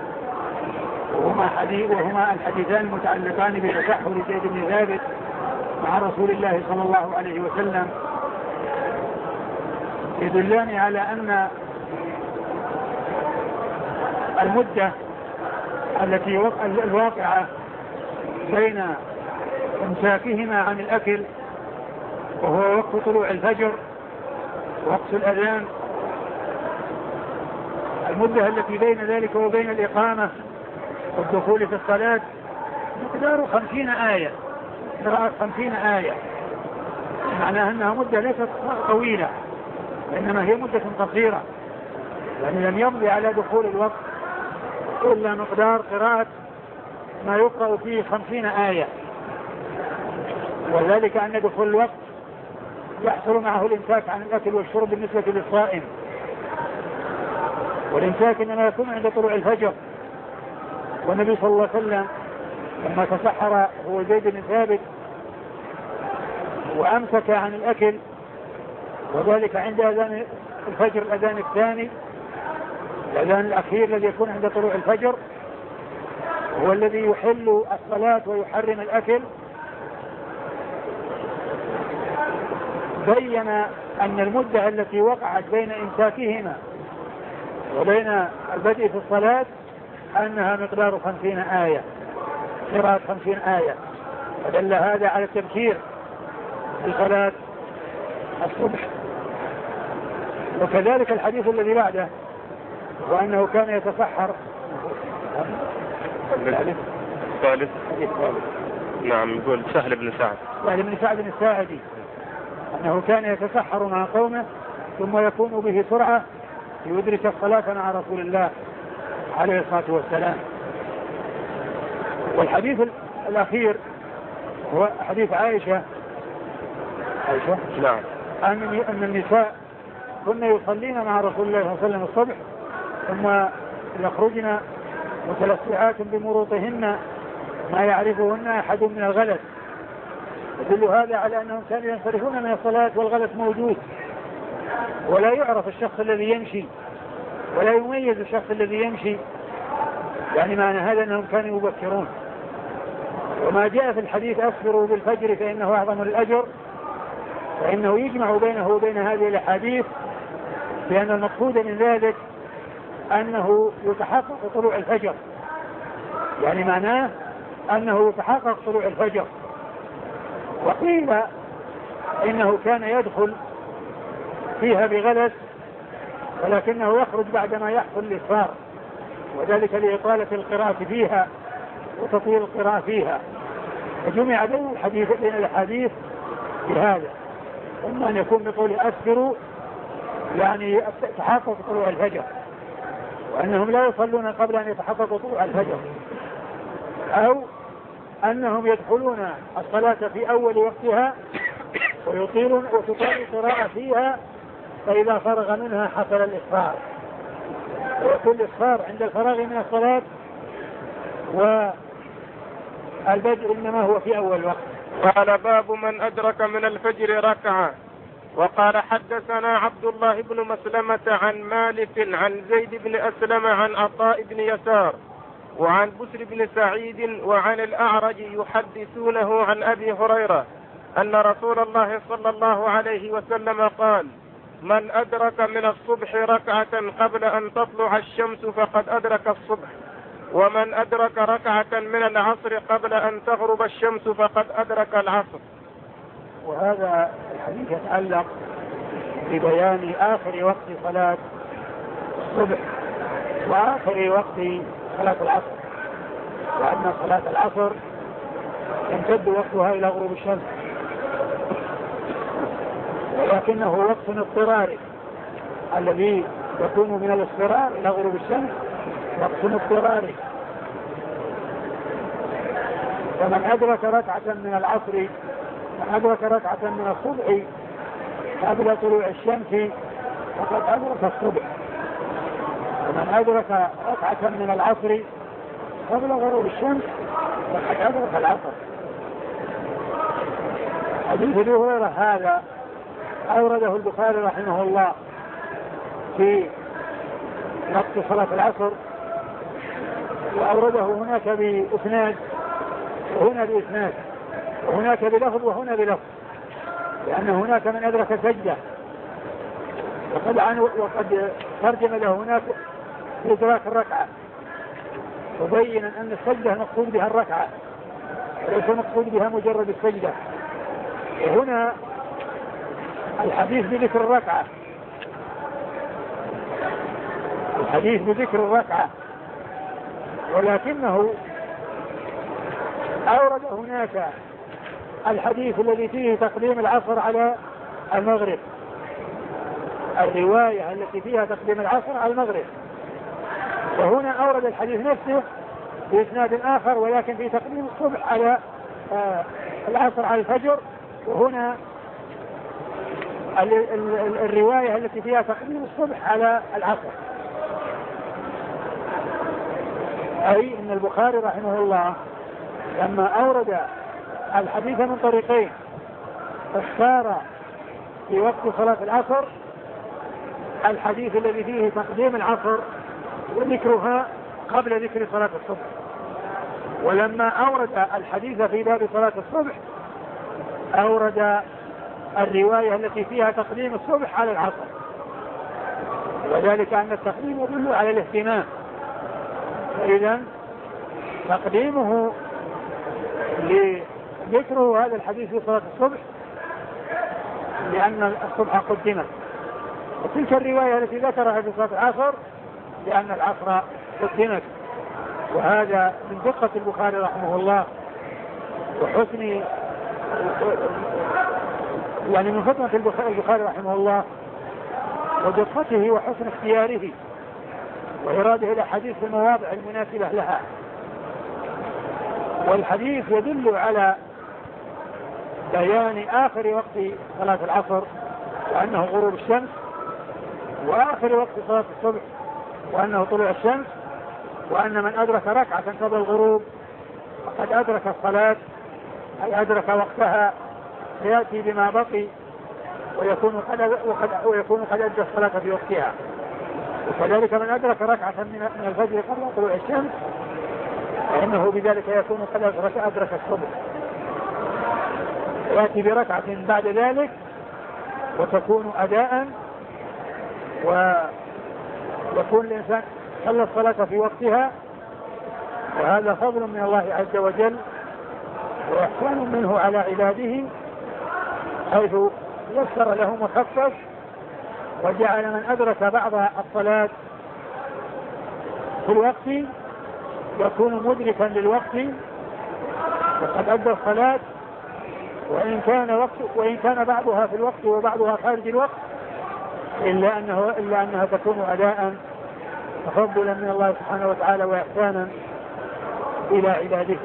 وهما الحديثان المتعلقان بتسحر زيد بن ثابت مع رسول الله صلى الله عليه وسلم يدلان على أن المدة التي الواقعة بين امساكهما عن الأكل وهو وقت طلوع الفجر وقت الأذان، المدة التي بين ذلك وبين الإقامة والدخول في الصلاة مقدار 50 آية، قراءة 50 آية، معناها أنها مدة ليست طويلة وإنما هي مدة قصيرة، يعني لم يمضي على دخول الوقت إلا مقدار قراءة ما يقرأ فيه 50 آية. وذلك أن دخول الوقت يحصل معه الإمساك عن الأكل والشرب بالنسبة للصائم، والإمساك إنما يكون عند طلوع الفجر. والنبي صلى الله عليه وسلم لما تسحر هو زيد بن ثابت وأمسك عن الأكل، وذلك عند أذان الفجر الأذان الثاني الأذان الأخير الذي يكون عند طلوع الفجر هو الذي يحل الصلاة ويحرم الأكل. بين أن المدة التي وقعت بين إمساكهما وبين البدء في الصلاة أنها مقدار 50 آية، قراءة 50 آية، فدل هذا على التبكير في صلاة الصبح. وكذلك الحديث الذي بعده وأنه كان يتسحر الثالث نعم يقول سهل بن سعد الساعدي أنه كان يتسحر مع قومه ثم يكون به سرعة ليدرك الصلاة مع رسول الله عليه الصلاة والسلام. والحديث الأخير هو حديث عائشة نعم أن النساء كنا يصلين مع رسول الله صلى الله عليه وسلم الصبح ثم يخرجن متلفعات بمروطهن ما يعرفهن أحد من الغلس، يدل هذا على أنهم كانوا ينصرفون من الصلاة والغلس موجود، ولا يعرف الشخص الذي يمشي ولا يميز الشخص الذي يمشي، يعني معنى هذا أنهم كانوا يبكرون. وما جاء في الحديث أسفروا بالفجر فإنه أعظم الأجر، فإنه يجمع بينه وبين هذه الأحاديث، لأن المقصود من ذلك أنه يتحقق طلوع الفجر، يعني معناه أنه يتحقق طلوع الفجر. وقيل إنه كان يدخل فيها بغلس ولكنه يخرج بعدما يحصل الإسفار، وذلك لإطالة القراءة فيها وتطويل القراءة فيها، فجمع بين الحديث بهذا، إما أن يكون بقول أسفروا يعني تحقق طلوع الفجر، وأنهم لا يصلون قبل أن يتحقق طلوع الفجر، أو أنهم يدخلون الصلاة في أول وقتها ويطيل القراءة فيها، فإذا فرغ منها حصل الإسفار، ويكون الإسفار عند الفراغ من الصلاة، والبدء إنما هو في أول وقت. قال باب من أدرك من الفجر ركعة. وقال حدثنا عبد الله بن مسلمة عن مالك عن زيد بن أسلم عن عطاء بن يسار وعن بسر بن سعيد وعن الأعرج يحدثونه عن أبي هريرة أن رسول الله صلى الله عليه وسلم قال: من أدرك من الصبح ركعة قبل أن تطلع الشمس فقد أدرك الصبح، ومن أدرك ركعة من العصر قبل أن تغرب الشمس فقد أدرك العصر. وهذا الحديث يتعلق ببيان آخر وقت صلاة الصبح وآخر وقت صلاة العصر، وأن صلاة العصر يمتد وقتها إلى غروب الشمس، ولكنه وقت اضطراري الذي يكون من الاضطرار إلى غروب الشمس، وقت اضطراري. ومن أدرك ركعة من العصر، من أدرك ركعة من الصبح قبل طلوع الشمس فقد أدرك الصبح، ومن أدرك ركعة من العصر قبل غروب الشمس فقد أدرك العصر. حديث أبي هريرة هذا أورده البخاري رحمه الله في وقت صلاة العصر، وأورده هناك بإسناد وهنا بإسناد، وهناك بلفظ وهنا بلفظ، لأن هناك من أدرك سجدة، وقد ترجم له هناك إدراك الركعة، مبينا أن السجدة مقصود بها الركعة وليس مقصود بها مجرد السجدة. وهنا الحديث بذكر الركعة، الحديث بذكر الركعة، ولكنه أورد هناك الحديث الذي فيه تقديم العصر على المغرب، الرواية التي فيها تقديم العصر على المغرب، وهنا أورد الحديث نفسه بإسناد آخر ولكن في تقديم الصبح على العصر على الفجر، وهنا الرواية التي فيها تقديم الصبح على العصر. أي أن البخاري رحمه الله لما أورد الحديث من طريقين اختار في وقت صلاة العصر الحديث الذي فيه تقديم العصر وذكرها قبل ذكر صلاة الصبح، ولما أورد الحديث في باب صلاة الصبح أورد الرواية التي فيها تقديم الصبح على العصر، وذلك أن التقديم يدل على الاهتمام، فإذا تقديمه لذكره هذا الحديث في صلاة الصبح لأن الصبح قدمت، وتلك الرواية التي ذكرها في صلاة العصر لأن العصر قدمت. وهذا من دقة البخاري رحمه الله وحسن يعني من فطنة البخاري رحمه الله ودقته وحسن اختياره وإراده الأحاديث في المواضع المناسبة لها. والحديث يدل على بيان آخر وقت صلاة العصر وأنه غروب الشمس، وآخر وقت صلاة الصبح وأنه طلوع الشمس، وأن من أدرك ركعة قبل الغروب فقد أدرك الصلاة أي أدرك وقتها فيأتي بما بقي ويكون قد أدى الصلاة في وقتها. وكذلك من أدرك ركعة من الفجر قبل طلوع الشمس فإنه بذلك يكون قد أدرك الصبح، يأتي بركعة بعد ذلك وتكون أداء، ويكون الإنسان صلى الصلاة في وقتها. وهذا فضل من الله عز وجل وإحسان منه على عباده، حيث يسر لهم وخفف وجعل من أدرك بعض الصلاة في الوقت يكون مدركا للوقت وقد أدى الصلاة، وإن كان بعضها في الوقت وبعضها خارج الوقت إلا أنها تكون أداء تفضلا من الله سبحانه وتعالى وإحسانا إلى عباده.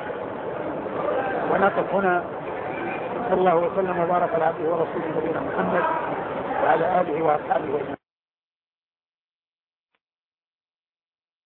ونقف هنا، صلى الله وسلم وبارك على عبده ورسوله نبينا محمد وعلى آله وأصحابه أجمعين.